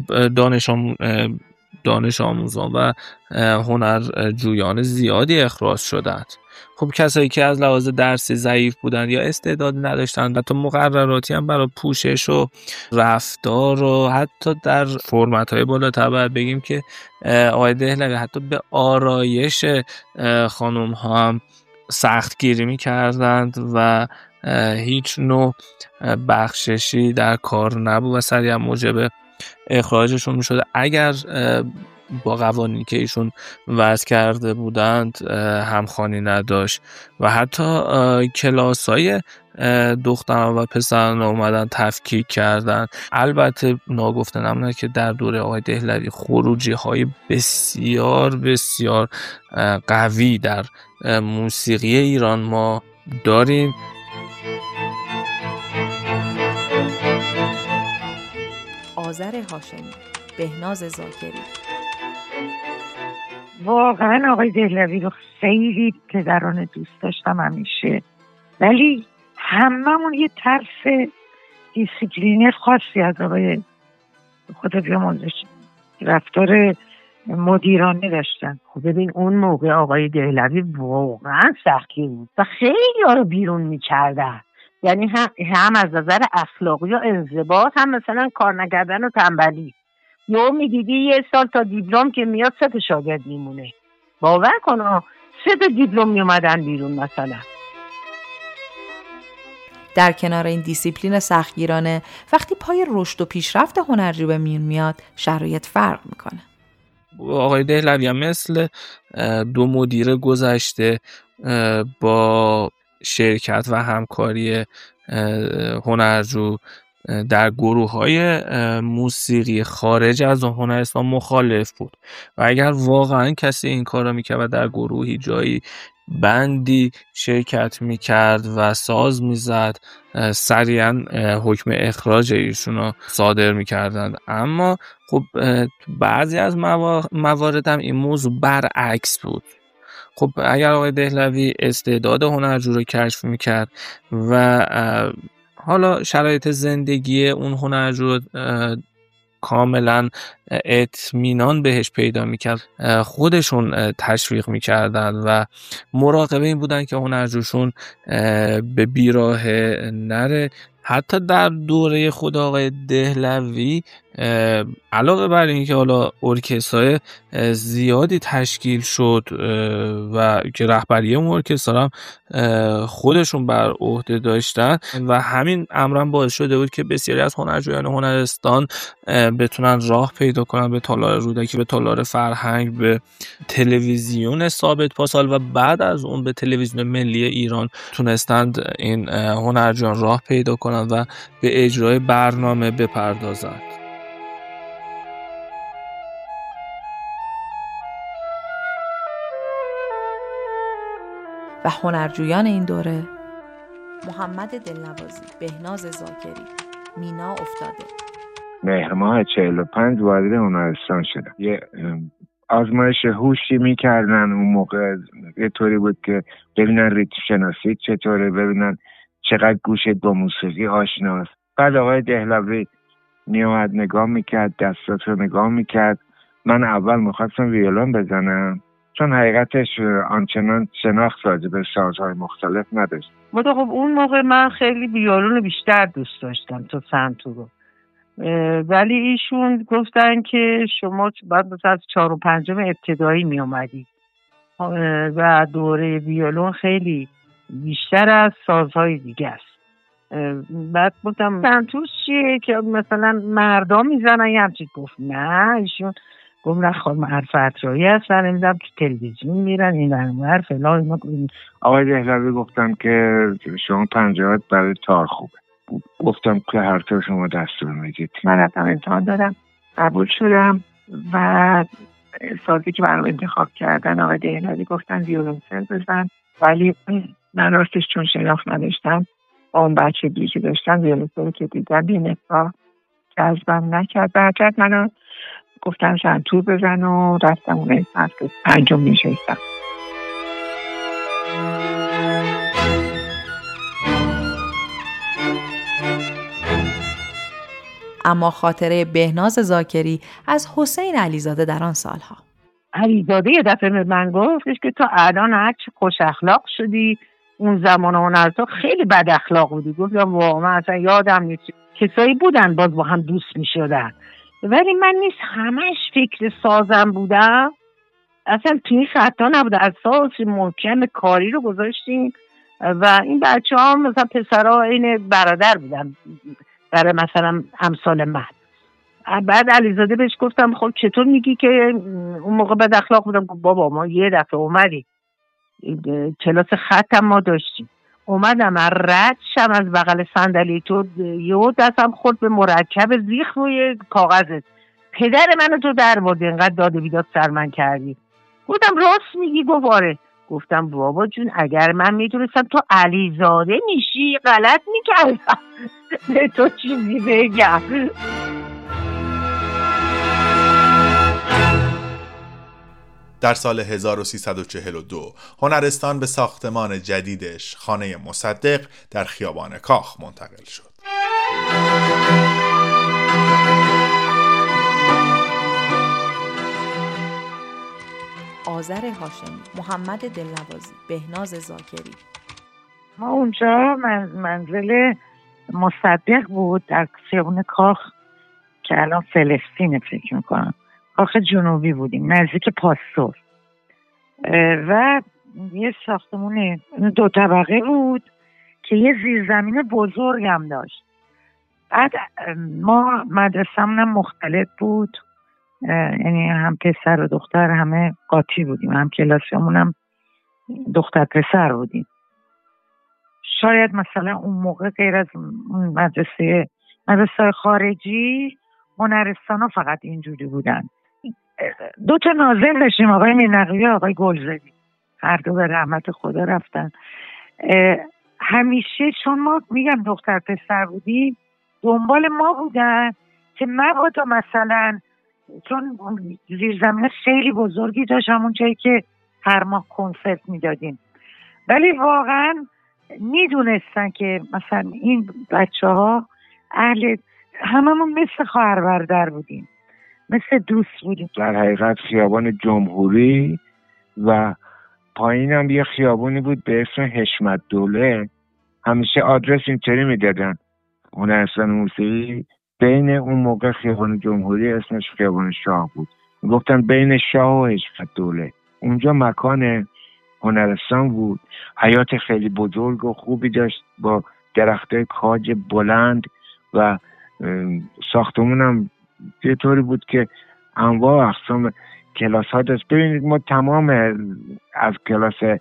دانش آموزان و هنرجویان زیادی اخراج شدند. خب کسایی که از لحاظ درسی ضعیف بودن یا استعداد نداشتن، حتی مقرراتی هم برای پوشش و رفتار و حتی در فرمت‌های بالاتر باید بگیم که آقای دهلوی حتی به آرایش خانم‌ها هم سختگیری می‌کردند و هیچ نوع بخششی در کار نبود و سریعا موجب اخراجشون می‌شد اگر با قوانینی که ایشون وضع کرده بودند همخوانی نداشت و حتی کلاس‌های دختران و پسران اومدن تفکیک کردن. البته ناگفته نمونه که در دوره آقای دهلوی خروجی‌های بسیار بسیار قوی در موسیقی ایران ما داریم. آذر هاشمی، بهناز زاکری. واقعا آقای دهلوی رو خیلی پدرانه دوست داشتم همیشه، ولی هممون یه ترس دیسیپلینی خاصی از آقای خدا بیامرزش رفتار مدیرانه داشتن. خب ببین اون موقع آقای دهلوی واقعا سختی بود و خیلی ها رو بیرون میکردن، یعنی هم از نظر اخلاقی و انضباط، هم مثلا کار نکردن و تنبلی. یا میدیدی یه سال تا دیپلم که میاد 3 تا شاگرد میمونه، باور کن 3 تا دیپلم میومدن بیرون مثلا. در کنار این دیسیپلین سختگیرانه، وقتی پای رشد و پیشرفت هنری به میون میاد شرایط فرق میکنه. آقای دهلوی هم مثل 2 مدیر گذشته با شرکت و همکاری هنرجو در گروه‌های موسیقی خارج از هنرستان مخالف بود و اگر واقعا کسی این کارو میکرد و در گروهی جایی بندی شرکت میکرد و ساز میزد، سریعا حکم اخراج ایشونو صادر میکردند. اما خب بعضی از موارد هم این موضوع برعکس بود. خب اگر آقای دهلوی استعداد هنرجو رو کشف میکرد و حالا شرایط زندگی اون هنرجو رو کاملا اطمینان بهش پیدا میکرد، خودشون تشویق میکردن و مراقب این بودن که هنرجوشون به بیراه نره. حتی در دوره خود آقای دهلوی علاوه بر این که حالا ارکسترهای زیادی تشکیل شد و که رهبری اون ارکستر هم خودشون بر عهده داشتن و همین امر هم باعث شده بود که بسیاری از هنرجویان هنرستان بتونن راه پیدا کنن به تالار رودکی، به تالار فرهنگ، به تلویزیون ثابت پاسال و بعد از اون به تلویزیون ملی ایران تونستند این هنرجویان راه پیدا کنن و به اجرای برنامه بپردازند. و هنرجویان این دوره: محمد دلنوازی، بهناز زاکری، مینا افتاده. مهر ماه 45 وارد هنرستان شدم. یه آزمایش هوشی میکردن اون موقع، یه طوری بود که ببینن ریتم شناسی چطوره، ببینن چقدر گوشت با موسیقی آشناست. بعد آقای دهلوی میومد نگاه میکرد، دستات رو نگاه میکرد. من اول میخواستم ویولون بزنم چون حقیقتش آنچنان شناخت راجع به سازهای مختلف نداشت. خب اون موقع من خیلی ویولون بیشتر دوست داشتم تا سنتور رو، ولی ایشون گفتن که شما بعد از 4 و 5 ابتدایی می اومدی و دوره ویولون خیلی بیشتر از سازهای دیگه است. بعد گفتم سنتور چیه که مثلا مردم میزنن یه همچین؟ گفت نه. ایشون گفت نه خانم عرفت-رایی هستن، نمیدونم تو تلویزیون میرن این برنامه فلان. آقای دهلوی گفتم که شما 50 برای تار خوبه. گفتم که هر طور شما دستور میدید. من رفتم امتحان دادم، قبول شدم و سازی که برام انتخاب کردن آقای دهلوی گفتن ویولنسل بزن، ولی من راستش چون شناخت نداشتم با اون بچگی که داشتم ویولنسل که دیدم بی‌نفع جذبم نکرد. بعد منو گفتن سنتور بزن و رفتم اون فصل 5 نشستم. اما خاطره بهناز زاکری از حسین علیزاده در آن سالها. علیزاده یه دفعه به من گفتش که تو الان هرچی خوش اخلاق شدی، اون زمان هنر تو خیلی بد اخلاق بودی. گفتم واقعا من اصلا یادم نیست. کسایی بودن باز با هم دوست می شدن، ولی من نیست همش فکر سازم بودم. اصلا توی خطا نبوده. اساس محکم کاری رو گذاشتیم و این بچه ها مثلا پسرها این برادر بودن برای مثلا همسال من. بعد علیزاده بهش گفتم خب چطور میگی که اون موقع بد اخلاق بودم؟ گفت بابا ما یه دفعه اومدیم کلاس خطم ما داشتیم، اومدم رد شم از بغل صندلی تو، یهو دستم خورد به مرکب زیخ روی کاغذت، پدر منو تو در بردی، اینقدر داد و بیداد سر من کردی. گفتم راست میگی؟ گفت آره. گفتم بابا جون اگر من میدونستم تو علیزاده میشی غلط میکردم. به تو چیزی بگم. در سال 1342 هنرستان به ساختمان جدیدش خانه مصدق در خیابان کاخ منتقل شد. آذر هاشمی، محمد دلنوازی، بهناز زاکری. ما اونجا منزل مصدق بود در خیابان کاخ که الان فلسطین فکر میکنم، کاخ جنوبی بودیم نزدیک پاستور و یه ساختمون 2 طبقه بود که یه زیرزمین بزرگ هم داشت. بعد ما مدرسه‌مون هم مختلف بود، یعنی هم پسر و دختر همه قاطی بودیم، هم کلاسمون هم دختر پسر بودیم. شاید مثلا اون موقع غیر از مدرسه خارجی هنرستان ها فقط اینجوری بودن. 2 تا ناظم داشتیم، آقای میرنقیبی و آقای گلزاری، هر دو به رحمت خدا رفتن. همیشه چون ما میگم دختر پسر بودیم دنبال ما بودن که مبادا مثلا، چون زیرزمین خیلی بزرگی داشت همون جایی که هر ماه کنسرت میدادیم، ولی واقعا میدونستن که مثلا این بچه ها هممون مثل خواهر برادر بودیم، مثل دوست بودیم. در حقیقت خیابان جمهوری و پایین هم یه خیابونی بود به اسم حشمت دوله، همیشه آدرس اینطوری میدادن هنرستان موسیقی. بین اون موقع خیابان جمهوری اسمش خیابان شاه بود، گفتن بین شاه و حشمت دوله. اونجا مکان هنرستان بود، حیات خیلی بزرگ و خوبی داشت با درختای کاج بلند و ساختمون هم یه طوری بود که انواع اقسام کلاس ها داشت. ببینید ما تمام از کلاس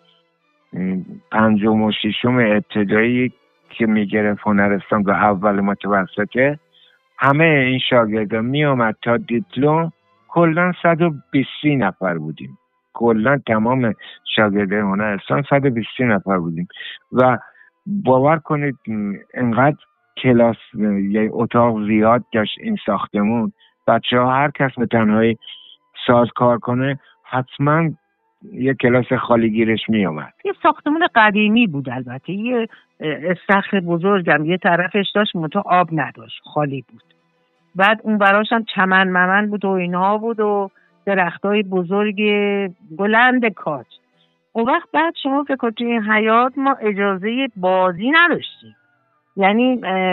5 و 6 ابتدایی که میگرفت هنرستان و اول متوسطه، همه این شاگردان می آمد تا دیپلم کلا 120 نفر بودیم. کلا تمام شاگردان هنرستان 120 نفر بودیم و باور کنید انقدر کلاس یه اتاق زیاد داشت این ساختمون، بچه ها هر کس به تنهایی ساز کار کنه حتما یه کلاس خالی گیرش می آمد. یه ساختمون قدیمی بود، البته یه استخر بزرگم یه طرفش داشت منتها آب نداشت، خالی بود. بعد اون براش هم چمن ممن بود و اینها بود و درختای بزرگ بلند کاج. اون وقت بعد شما فکر کنید این حیات ما اجازه بازی نداشتیم، یعنی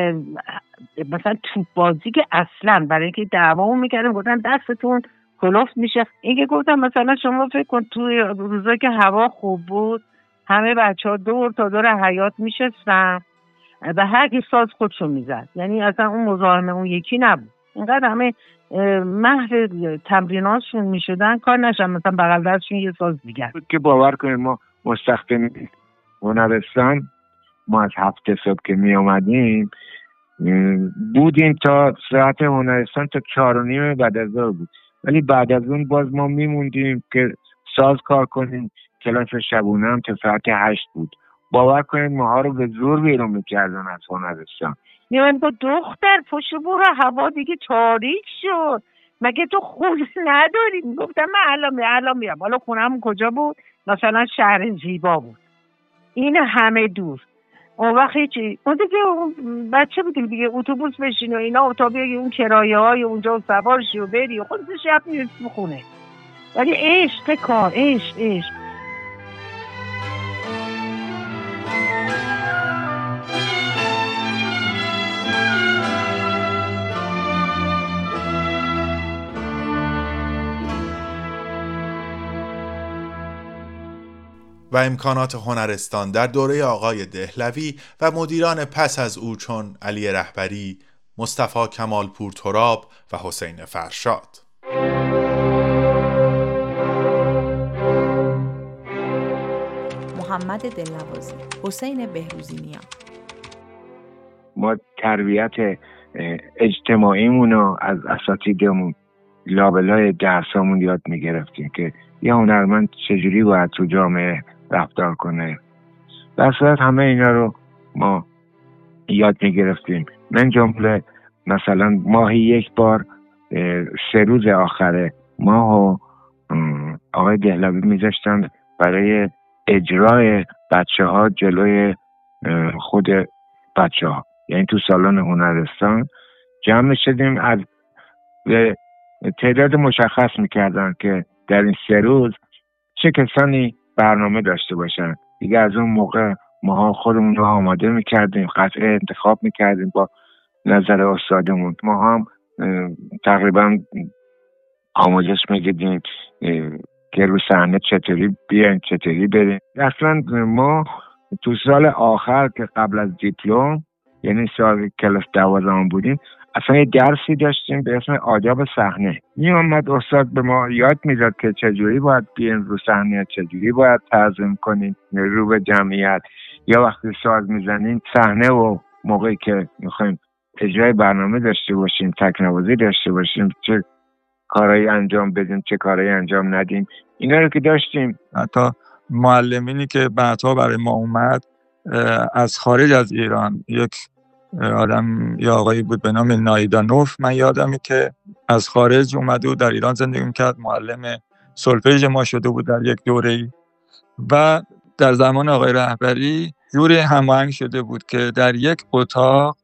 مثلا توپ بازی که اصلا، برای اینکه دعوامون میکردیم گفتن دستتون کلفت میشه. اینکه گفتم مثلا شما فکر کن توی روزایی که هوا خوب بود همه بچه‌ها دور تا دور حیات میشستن و هر کی ساز خودشو میزد، یعنی اصلا اون مزاحم اون یکی نبود. اینقدر همه محو تمریناتشون میشدن کار نشن مثلا بغل دستشون یه ساز دیگر. که باور کنید ما مستخدم هنرستان ما از 7 صبح که می آمدیم بودیم تا ساعت هنرستان تا 4:30 بعد از ظهر بود، ولی بعد از اون باز ما میموندیم که ساز کار کنیم. کلاس شبونه هم تا ساعت 8 بود. باور کنید ماها رو به زور بیرون میکردن از هنرستان. میگم با دختر پشت برو، هوا دیگه تاریک شد، مگه تو خونه نداری؟ گفتم من الان میام. حالا خونه‌مون کجا بود؟ مثلا شهر زیبا بود، این همه دور. اون وقت هیچی، اون دیگه بچه بودیم دیگه، اتوبوس بشین و اینا و تا بیای اون کرایه های اونجا و سوار شی و بری و خودت شب میرسی خونه. ولی عشق کار، عشق. و امکانات هنرستان در دوره آقای دهلوی و مدیران پس از او چون علی رهبری، مصطفی کمالپور تراب و حسین فرشاد. محمد دلنوازی، حسین بهروزی. ما تربیت اجتماعیمون رو از اساتیدمون لابلای درسامون یاد میگرفتیم که یه هنرمند چجوری باید تو جامعه رفتار کنه. در صورت همه اینا رو ما یاد میگرفتیم. من جمله مثلا ماهی 1 بار 3 روز آخر ماه و آقای دهلوی میذاشتن برای اجرای بچه ها جلوی خود بچه ها، یعنی تو سالن هنرستان جمع شدیم، از تعداد مشخص میکردن که در این 3 روز چه کسانی برنامه داشته باشن. دیگه از اون موقع ما خودمون رو آماده میکردیم، قطعه انتخاب میکردیم با نظر استادمون. ما هم تقریبا آموزش میدیدیم که رو صحنه چطوری بیاین چطوری بریم. اصلا ما تو سال آخر که قبل از دیپلم، یعنی سال کلاس 12 بودیم، اصلا یه درسی داشتیم به اسم آداب صحنه. میومد استاد به ما یاد میداد که چجوری باید بیاین رو صحنه، چجوری باید تعظیم کنین رو به جمعیت، یا وقتی ساز میزنین صحنه و موقعی که میخوایم اجرای برنامه داشته باشیم، تکنوازی داشته باشیم، چه کارهایی انجام بدیم، چه کارهایی انجام ندیم، اینا رو که داشتیم. حتی معلمینی که بعدها برای ما اومد از خارج از ایران، یک آدم یا آقایی بود به نام نایدانوف، من یادمه که از خارج اومده و در ایران زندگی میکرد، معلم سولفژ ما شده بود در یک دوره‌ای و در زمان آقای رهبری جوری هماهنگ شده بود که در یک اتاق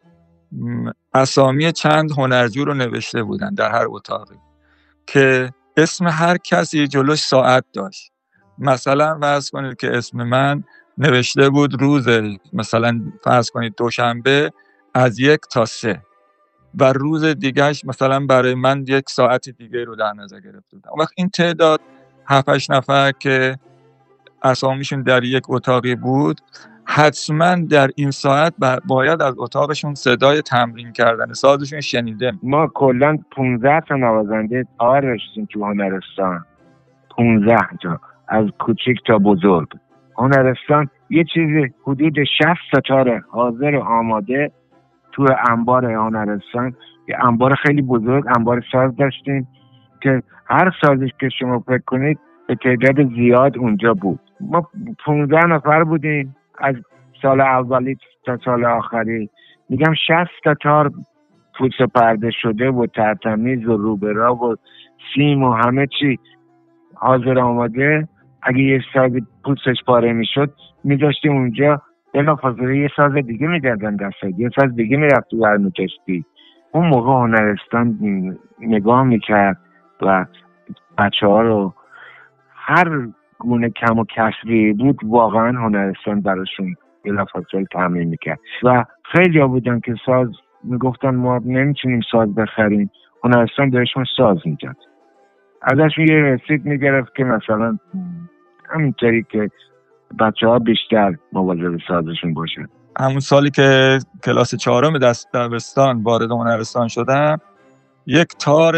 اسامی چند هنرجو رو نوشته بودن در هر اتاقی که اسم هر کسی جلوش ساعت داشت. مثلا فرض کنید که اسم من نوشته بود روز مثلا فرض کنید دوشنبه از 1 تا 3 و روز دیگهش مثلا برای من 1 ساعت دیگه رو در نظر گرفته بودم. وقت این تعداد 7-8 نفر که اسامیشون در یک اتاقی بود، حتما در این ساعت باید از اتاقشون صدای تمرین کردن سازشون شنیده. ما کلا 15 تا نوازنده تار داشتیم تو هنرستان، 15 تا از کوچیک تا بزرگ. هنرستان یه چیزی حدود 60 تا تار حاضر و آماده تو انبار هنرستان، یه انبار خیلی بزرگ، انبار ساز داشتیم که هر سازش که شما فکر کنید به تعداد زیاد اونجا بود. ما 15 نفر بودیم از سال اولی تا سال آخری. میگم 60 تا تار پوست پرده شده و ترتمیز و روبرا و سیم و همه چی حاضر آماده. اگه یه ساز پوستش پاره میشد میذاشتیم اونجا، بلافاصله یه ساز دیگه میدادن دستت، یه ساز دیگه میرفت و برمیکشتی. اون موقع هنرستان نگاه میکرد و بچه ها رو هر گونه کم و کسری بود واقعا هنرستان براشون بلافاصله تامین میکرد. و خیلی ها بودن که ساز میگفتن ما نمیتونیم ساز بخریم، هنرستان بهشون ساز میداد، ازشون یه رسید میگرفت که مثلا همینطوری که بچه ها بیشتر مواظب سازشون باشن. همون سالی که کلاس 4 دبستان وارد هنرستان شدم، یک تار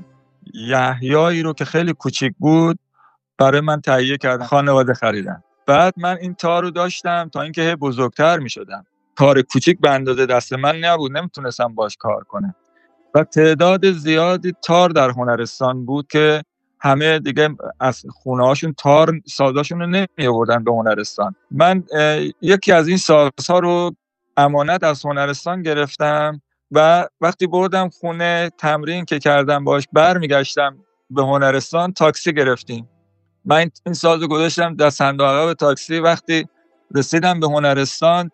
یحیایی رو که خیلی کوچیک بود برای من تهیه کردن، خانواده خریدن. بعد من این تار رو داشتم تا اینکه بزرگتر می شدم. تار کوچیک به اندازه دست من نبود، نمیتونستم باش کار کنم و تعداد زیادی تار در هنرستان بود که همه دیگه از خونه هاشون تار سازاشون رو نمی آوردن به هنرستان. من یکی از این سازها رو امانت از هنرستان گرفتم و وقتی بردم خونه تمرین که کردم باش برمیگشتم به هنرستان، تاکسی گرفتیم. من این ساز رو گذاشتم در صندوق عقب تاکسی. وقتی رسیدم به هنرستان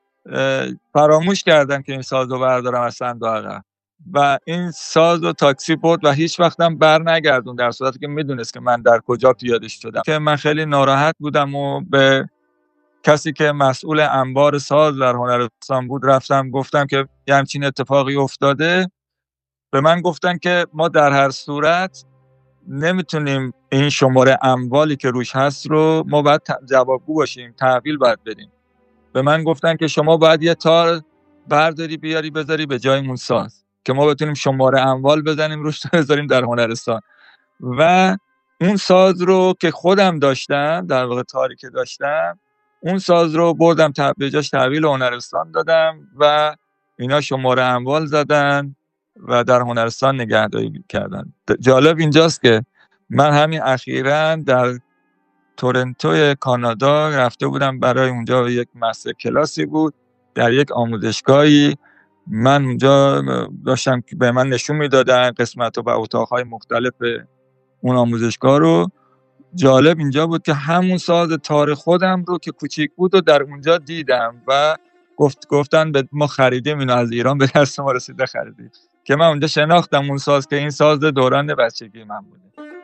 فراموش کردم که این ساز رو بردارم از صندوق عقب و این ساز رو تاکسی برد و هیچ وقتم بر نگردون، در صورتی که میدونست که من در کجا پیاده شدم. که من خیلی ناراحت بودم و به کسی که مسئول انبار ساز در هنرستان بود رفتم گفتم که یه همچین اتفاقی افتاده. به من گفتن که ما در هر صورت نمیتونیم این شماره اموالی که روش هست رو ما باید جوابگو باشیم، تحویل باید بدیم. به من گفتن که شما باید یه تار برداری بیاری بذاری به جای اون ساز که ما بتونیم شماره اموال بزنیم روش بذاریم در هنرستان. و اون ساز رو که خودم داشتم، در واقع تاری که داشتم، اون ساز رو بردم به جاش تحویل هنرستان دادم و اینا شماره اموال زدن و در هنرستان نگهداری کردن. جالب اینجاست که من همین اخیراً در تورنتو کانادا رفته بودم برای اونجا یک مستر کلاسی بود در یک آموزشگاهی. من اونجا داشتم که به من نشون میدادن قسمت و اتاقهای مختلف اون آموزشگاه رو. جالب اینجا بود که همون ساز تار خودم رو که کوچیک بود و در اونجا دیدم و گفتن به ما خریدیم اینو از ایران، به دست ما رسیده خریدیم، که من اونجا شناختم اون ساز که این ساز دوران بچگی من بوده.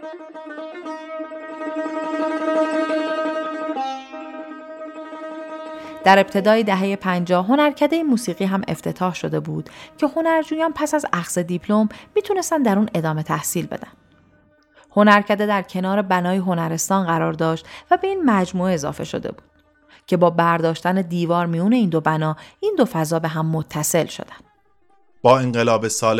در ابتدای دهه 50 هنرکده موسیقی هم افتتاح شده بود که هنرجویان پس از اخذ دیپلم میتونستن در اون ادامه تحصیل بدن. هنرکده در کنار بنای هنرستان قرار داشت و به این مجموعه اضافه شده بود که با برداشتن دیوار میون این دو بنا این دو فضا به هم متصل شدن. با انقلاب سال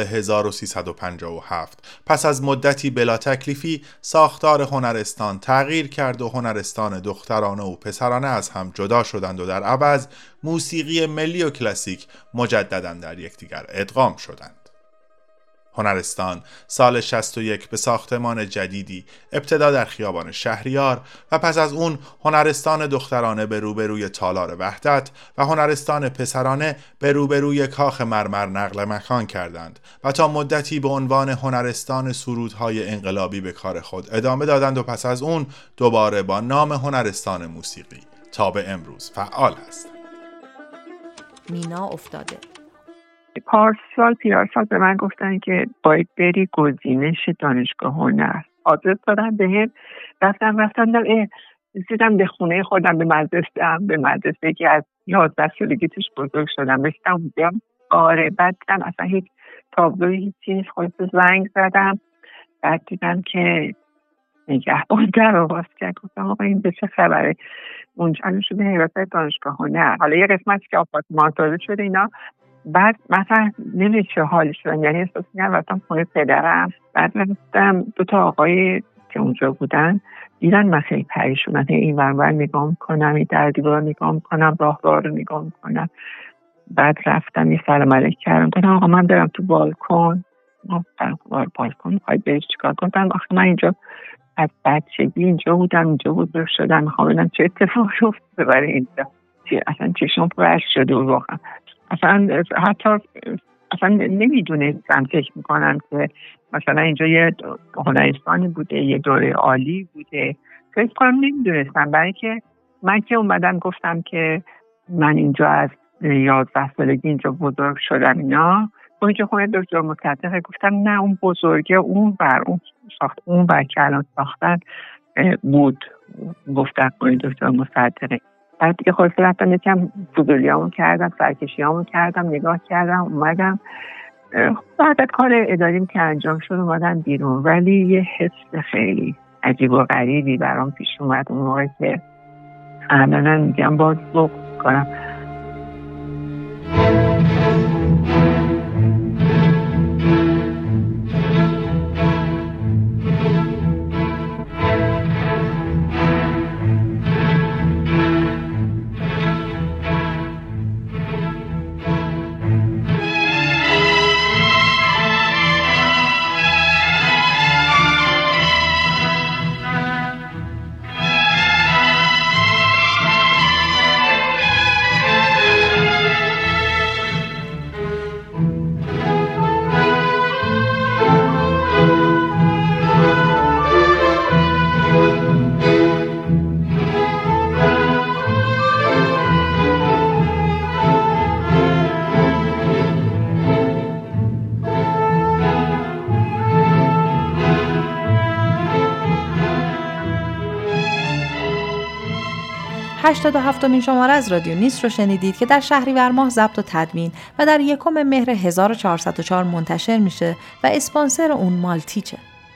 1357 پس از مدتی بلا تکلیفی ساختار هنرستان تغییر کرد و هنرستان دخترانه و پسرانه از هم جدا شدند و در عوض موسیقی ملی و کلاسیک مجدداً در یکدیگر ادغام شدند. هنرستان سال 61 به ساختمان جدیدی ابتدا در خیابان شهریار و پس از اون هنرستان دخترانه به روبروی تالار وحدت و هنرستان پسرانه به روبروی کاخ مرمر نقل مکان کردند و تا مدتی به عنوان هنرستان سرودهای انقلابی به کار خود ادامه دادند و پس از اون دوباره با نام هنرستان موسیقی تا به امروز فعال هستند. مینا افتاده. پارسال به من گفتن که باید بری گزینش دانشگاه هنر. آدرس دادن بهم، رفتم رسیدم به خونه خودم، به مدرسه که از 11 سالگی توش بزرگ شدم. رسیدم بودم بعد دیدم اصلا هیچ تابلوی هیچ چیز. خود زنگ زدم، بعد دیدم که نگهبان در آواز کرد. گفتم آقا این به چه خبره؟ اونجا شده حراست دانشگاه هنر. حالا یه قسمتی که آپارتمان سازی شده اینا. بعد مثلا نمیشه حالش شدن، یعنی احساس می‌کردم رفتم خونه پدرم. بعد رفتم 2 تا آقای که اونجا بودن دیدن من خیلی پریشونم، این ور نگاه میکنم، این در دیوار نگاه میکنم، راه رو نگاه میکنم. بعد رفتم یه سلام علیک کردم، گفتم آقا من برم تو بالکن. بالکن میخوای بری چیکار کنم؟ آخه من اینجا از بچگی اینجا بودم، اینجا بزرگ شدم، میخوام ببینم چه اتفاقی افتاده برای اینجا. اصلا چشم پرش شده و واقعا اصلا نمیدونستم، فکر میکنم که مثلا اینجا یه هنرستانی بوده، یه دوره عالی بوده. فکر کنم نمیدونستم، برای که من که اومدم گفتم که من اینجا از 11 سالگی اینجا بزرگ شدم اینا. اونجا خونه دکتر مصدقه، گفتم نه اون بزرگه اون بر که الان ساختن بود. گفتم خونه دکتر مصدقه. بعد دیگه خلاصه رفتم یکم فضولیامو کردم، سرکشیامو کردم، نگاه کردم، اومدم. بعد کار اداریم که انجام شد اومدم بیرون، ولی یه حس خیلی عجیب و غریبی برام پیش اومد اون موقع که الان میگم باز ذوق کنم. هشتاد و هفتمین شماره از رادیو نیست رو شنیدید که در شهریور ماه ضبط و تدوین و در 1 مهر 1404 منتشر میشه و اسپانسر اون مالتیچه.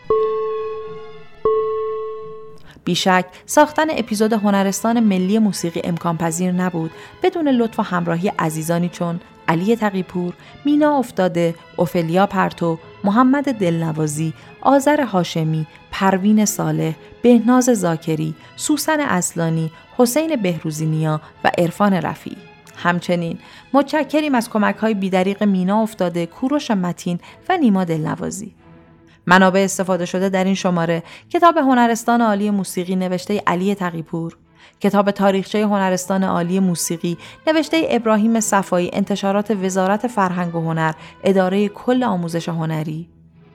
بیشک ساختن اپیزود هنرستان ملی موسیقی امکان پذیر نبود بدون لطف و همراهی عزیزانی چون علی تقی‌پور، مینا افتاده، اوفلیا پرتو، محمد دلنوازی، آذر هاشمی، پروین صالح، بهناز زاکری، سوسن اصلانی، حسین بهروزینیا و عرفان رفیعی. همچنین متشکریم از کمک‌های بی‌دریغ مینا افتاده، کوروش متین و نیما دلنوازی. منابع استفاده شده در این شماره: کتاب هنرستان عالی موسیقی نوشته علی تقی‌پور، کتاب تاریخچه هنرستان عالی موسیقی نوشته ابراهیم صفایی، انتشارات وزارت فرهنگ و هنر، اداره کل آموزش هنری،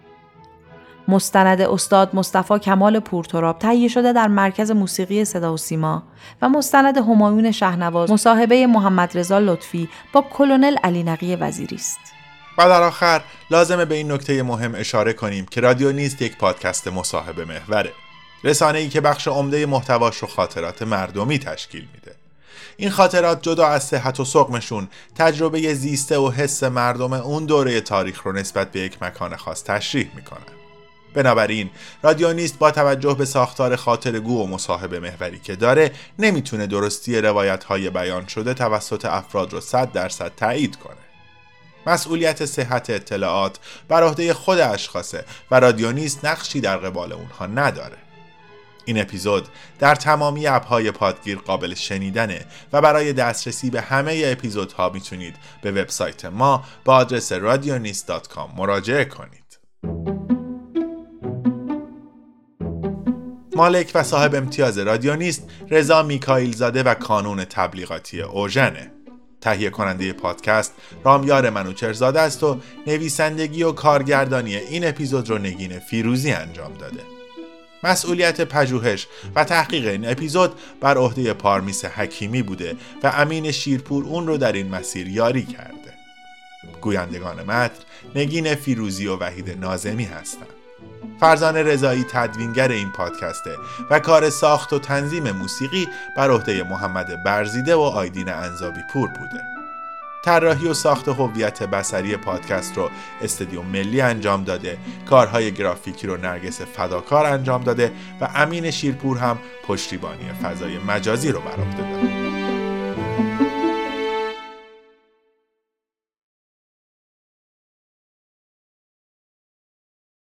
مستند استاد مصطفی کمال پورتراب تهیه شده در مرکز موسیقی صدا و سیما و مستند همایون شهنواز مصاحبه محمد رضا لطفی با کلونل علی نقی وزیری است. و در آخر لازمه به این نکته مهم اشاره کنیم که رادیو نیست یک پادکست مصاحبه محوره، رسانه‌ای که بخش عمده محتواش رو خاطرات مردمی تشکیل میده. این خاطرات جدا از صحت و سقمشون تجربه زیسته و حس مردم اون دوره تاریخ رو نسبت به یک مکان خاص تشریح میکنن. بنابراین رادیو نیست با توجه به ساختار خاطرگو و مصاحبه محوری که داره نمیتونه درستی روایت‌های بیان شده توسط افراد رو 100% تایید کنه. مسئولیت صحت اطلاعات بر عهده خود اشخاصه و رادیونیست نقشی در قبال اونها نداره. این اپیزود در تمامی اپ‌های پادگیر قابل شنیدنه و برای دسترسی به همه اپیزودها میتونید به وبسایت ما با آدرس radionist.com مراجعه کنید. مالک و صاحب امتیاز رادیونیست رضا میکائیل زاده و کانون تبلیغاتی اوژنه. تهیه کننده پادکست رامیار منوچهرزاده است و نویسندگی و کارگردانی این اپیزود رو نگین فیروزی انجام داده. مسئولیت پژوهش و تحقیق این اپیزود بر عهده پارمیس حکیمی بوده و امین شیرپور اون رو در این مسیر یاری کرده. گویندگان متن نگین فیروزی و وحید ناظمی هستند. فرزان رضایی تدوینگر این پادکسته و کار ساخت و تنظیم موسیقی بر عهده محمد برزیده و آیدین انزابی پور بوده. طراحی و ساخت هویت بصری پادکست رو استودیو ملی انجام داده، کارهای گرافیکی رو نرگس فداکار انجام داده و امین شیرپور هم پشتیبانی فضای مجازی رو بر عهده داره.